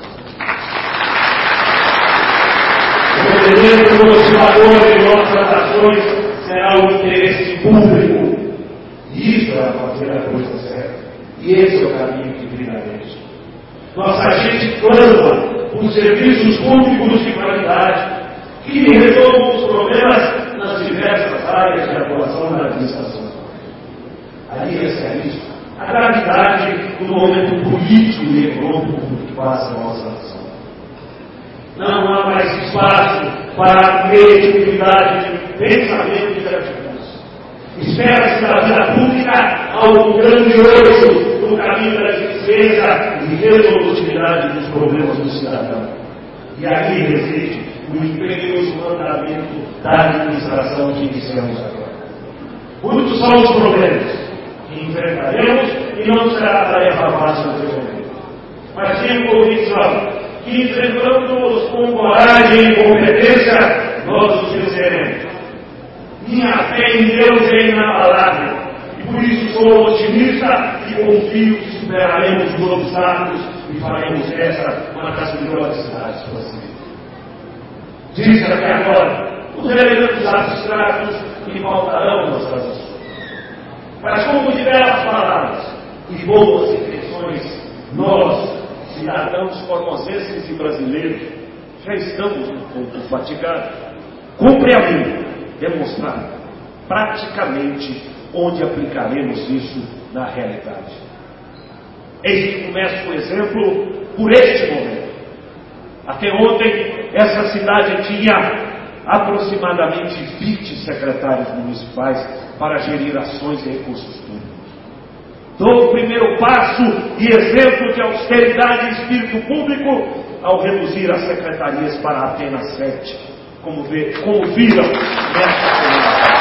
O elemento motivador de nossas ações será o interesse público. Isso é fazer a coisa certa. E esse é o caminho que brilharemos. Nossa gente clama por serviços públicos de qualidade que resolvam os problemas nas diversas áreas de atuação da administração. Aí recebe a gravidade do momento político e econômico que passa a nossa nação. Não há mais espaço para a mediocridade de pensamento e de atitudes. Espera-se da vida pública algo grandioso no caminho da despesa e resolutividade dos problemas do cidadão. E aí reside o imperioso mandamento da administração que iniciamos agora. Muitos são os problemas que enfrentaremos e não será tarefa fácil de resolver. Mas tenho convicção que, enfrentando-os com coragem e competência, nós os venceremos. Minha fé em Deus é inabalável, e por isso sou otimista e confio que superaremos os obstáculos e faremos dessa uma das melhores cidades possíveis. Disse até agora, os elementos abstratos que faltarão nossas ações. Mas como de belas palavras e boas intenções, nós, cidadãos formosenses e brasileiros, já estamos um pouco fatigados. Cumpre a mim demonstrar praticamente onde aplicaremos isso na realidade. Eis que começa o exemplo por este momento. Até ontem, essa cidade tinha aproximadamente vinte secretários municipais para gerir ações e recursos públicos. Dou o primeiro passo e exemplo de austeridade e espírito público ao reduzir as secretarias para apenas sete, como, vê, como viram nesta semana.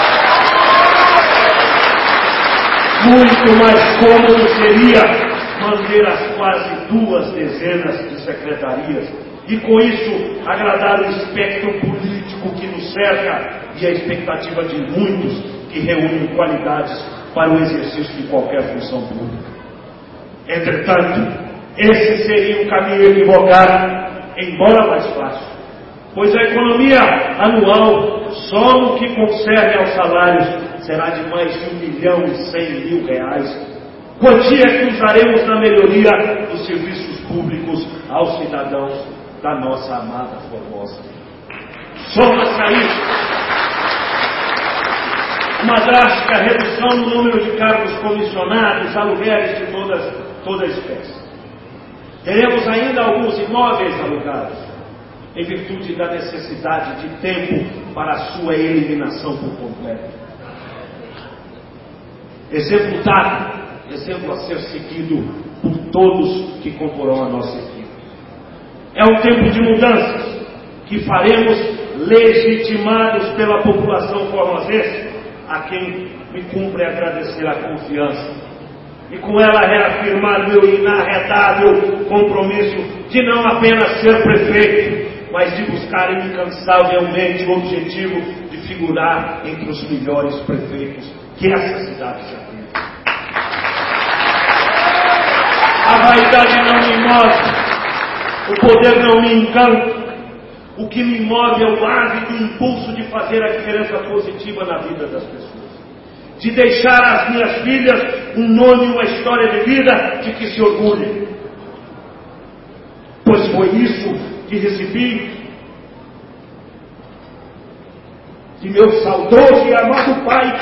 Muito mais cômodo seria manter as quase duas dezenas de secretarias e com isso agradar o espectro político que nos cerca e a expectativa de muitos que reúnem qualidades para o exercício de qualquer função pública. Entretanto, esse seria um caminho equivocado, embora mais fácil, pois a economia anual, só no que concerne aos salários, será de mais de um milhão e cem mil reais, quantia que usaremos na melhoria dos serviços públicos aos cidadãos da nossa amada Formosa. Soma-se a isso uma drástica redução no número de cargos comissionados, aluguéis de todas, toda espécie. Teremos ainda alguns imóveis alugados, em virtude da necessidade de tempo para a sua eliminação por completo. Exemplo dado, exemplo a ser seguido por todos que comporão a nossa equipe. É um tempo de mudanças que faremos legitimados pela população formosense, a quem me cumpre agradecer a confiança e com ela reafirmar meu inarredável compromisso de não apenas ser prefeito, mas de buscar incansavelmente o objetivo de figurar entre os melhores prefeitos que essa cidade já tem. A vaidade não me move, o poder não me encanta. O que me move é o ávido impulso de fazer a diferença positiva na vida das pessoas, de deixar às minhas filhas um nome e uma história de vida de que se orgulhem, pois foi isso que recebi de meu saudoso e amado pai,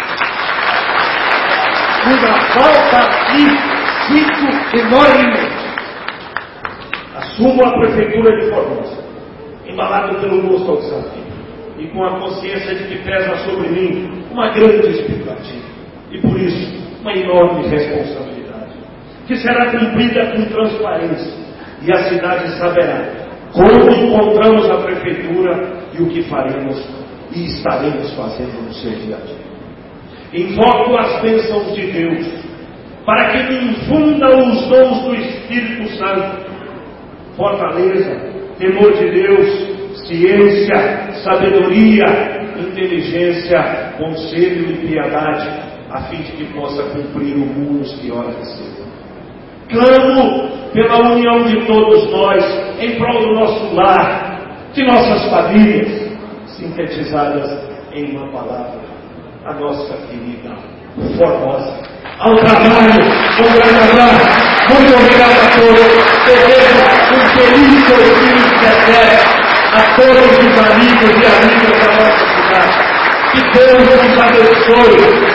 cuja falta e sinto enormemente. Assumo a prefeitura de Formosa, embalado pelo gosto ao desafio, e com a consciência de que pesa sobre mim uma grande expectativa, e por isso uma enorme responsabilidade, que será cumprida com transparência, e a cidade saberá como encontramos a prefeitura e o que faremos e estaremos fazendo no seu dia a dia. Invoco as bênçãos de Deus para que me infundam os dons do Espírito Santo, fortaleza, temor de Deus, ciência, sabedoria, inteligência, conselho e piedade, a fim de que possa cumprir o mundos que ora recebo. Clamo pela união de todos nós em prol do nosso lar, de nossas famílias, sintetizadas em uma palavra, a nossa querida Formosa. Ao trabalho, um grande abraço, muito obrigado a todos, desejo um feliz dois mil e dezessete a todos os amigos e amigas da nossa cidade. Que Deus nos abençoe.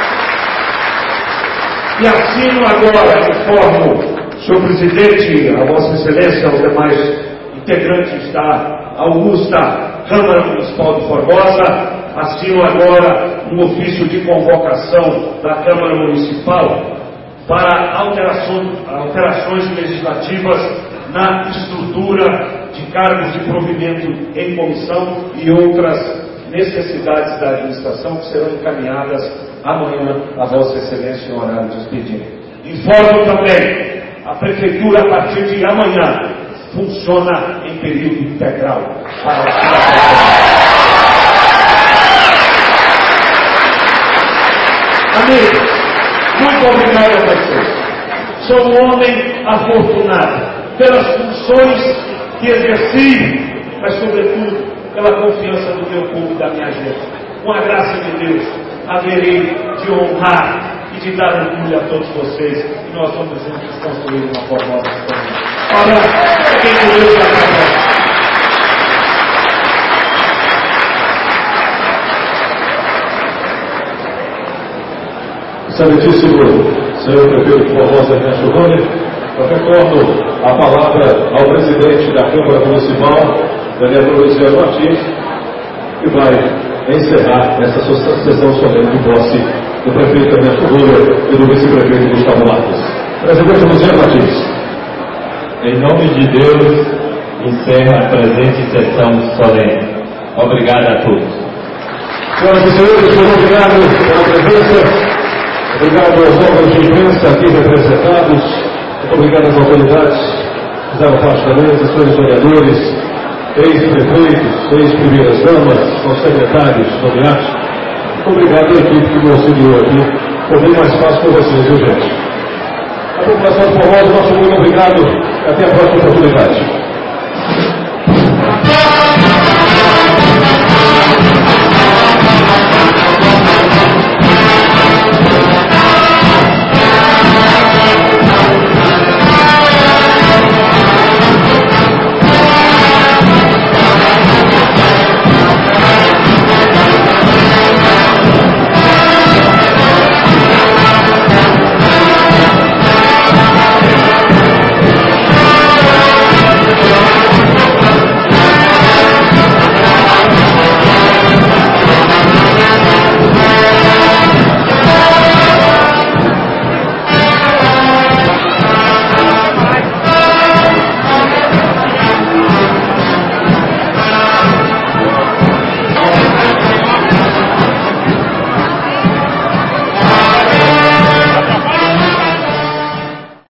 E assino agora, informo, senhor presidente, a Vossa Excelência, aos demais integrantes da Augusta Câmara Municipal de Formosa, assino agora um ofício de convocação da Câmara Municipal para alterações, alterações legislativas na estrutura de cargos de provimento em comissão e outras necessidades da administração que serão encaminhadas amanhã a Vossa Excelência em horário de expediente. Informo também, a Prefeitura a partir de amanhã funciona em período integral para a Amigos, muito obrigado a vocês. Sou um homem afortunado pelas funções que exerci, mas sobretudo pela confiança do meu povo e da minha gente. Com a graça de Deus, haverei de honrar e de dar orgulho a todos vocês, e nós vamos juntos construir uma Formosa. Ora, quem comeu já está. Excelentíssimo senhor prefeito de Formosa, Ernesto Rony, eu retorno a palavra ao presidente da Câmara Municipal, vereador Luciano Martins, que vai encerrar essa sessão solene de posse do prefeito Ernesto Rony e do vice-prefeito Gustavo Marques. Presidente Luciano Martins. Em nome de Deus, encerra a presente sessão solene. Obrigado a todos. Senhoras e senhores, muito obrigado pela presença. Obrigado aos órgãos de imprensa aqui representados. Muito obrigado às autoridades que fizeram parte da mesa, senhores vereadores, ex-prefeitos, ex-primeiras damas, aos secretários nomeados. Muito obrigado à equipe que me auxiliou aqui. Foi bem mais fácil com vocês, viu, gente? A população de Formosa, nosso muito obrigado. Até a próxima oportunidade.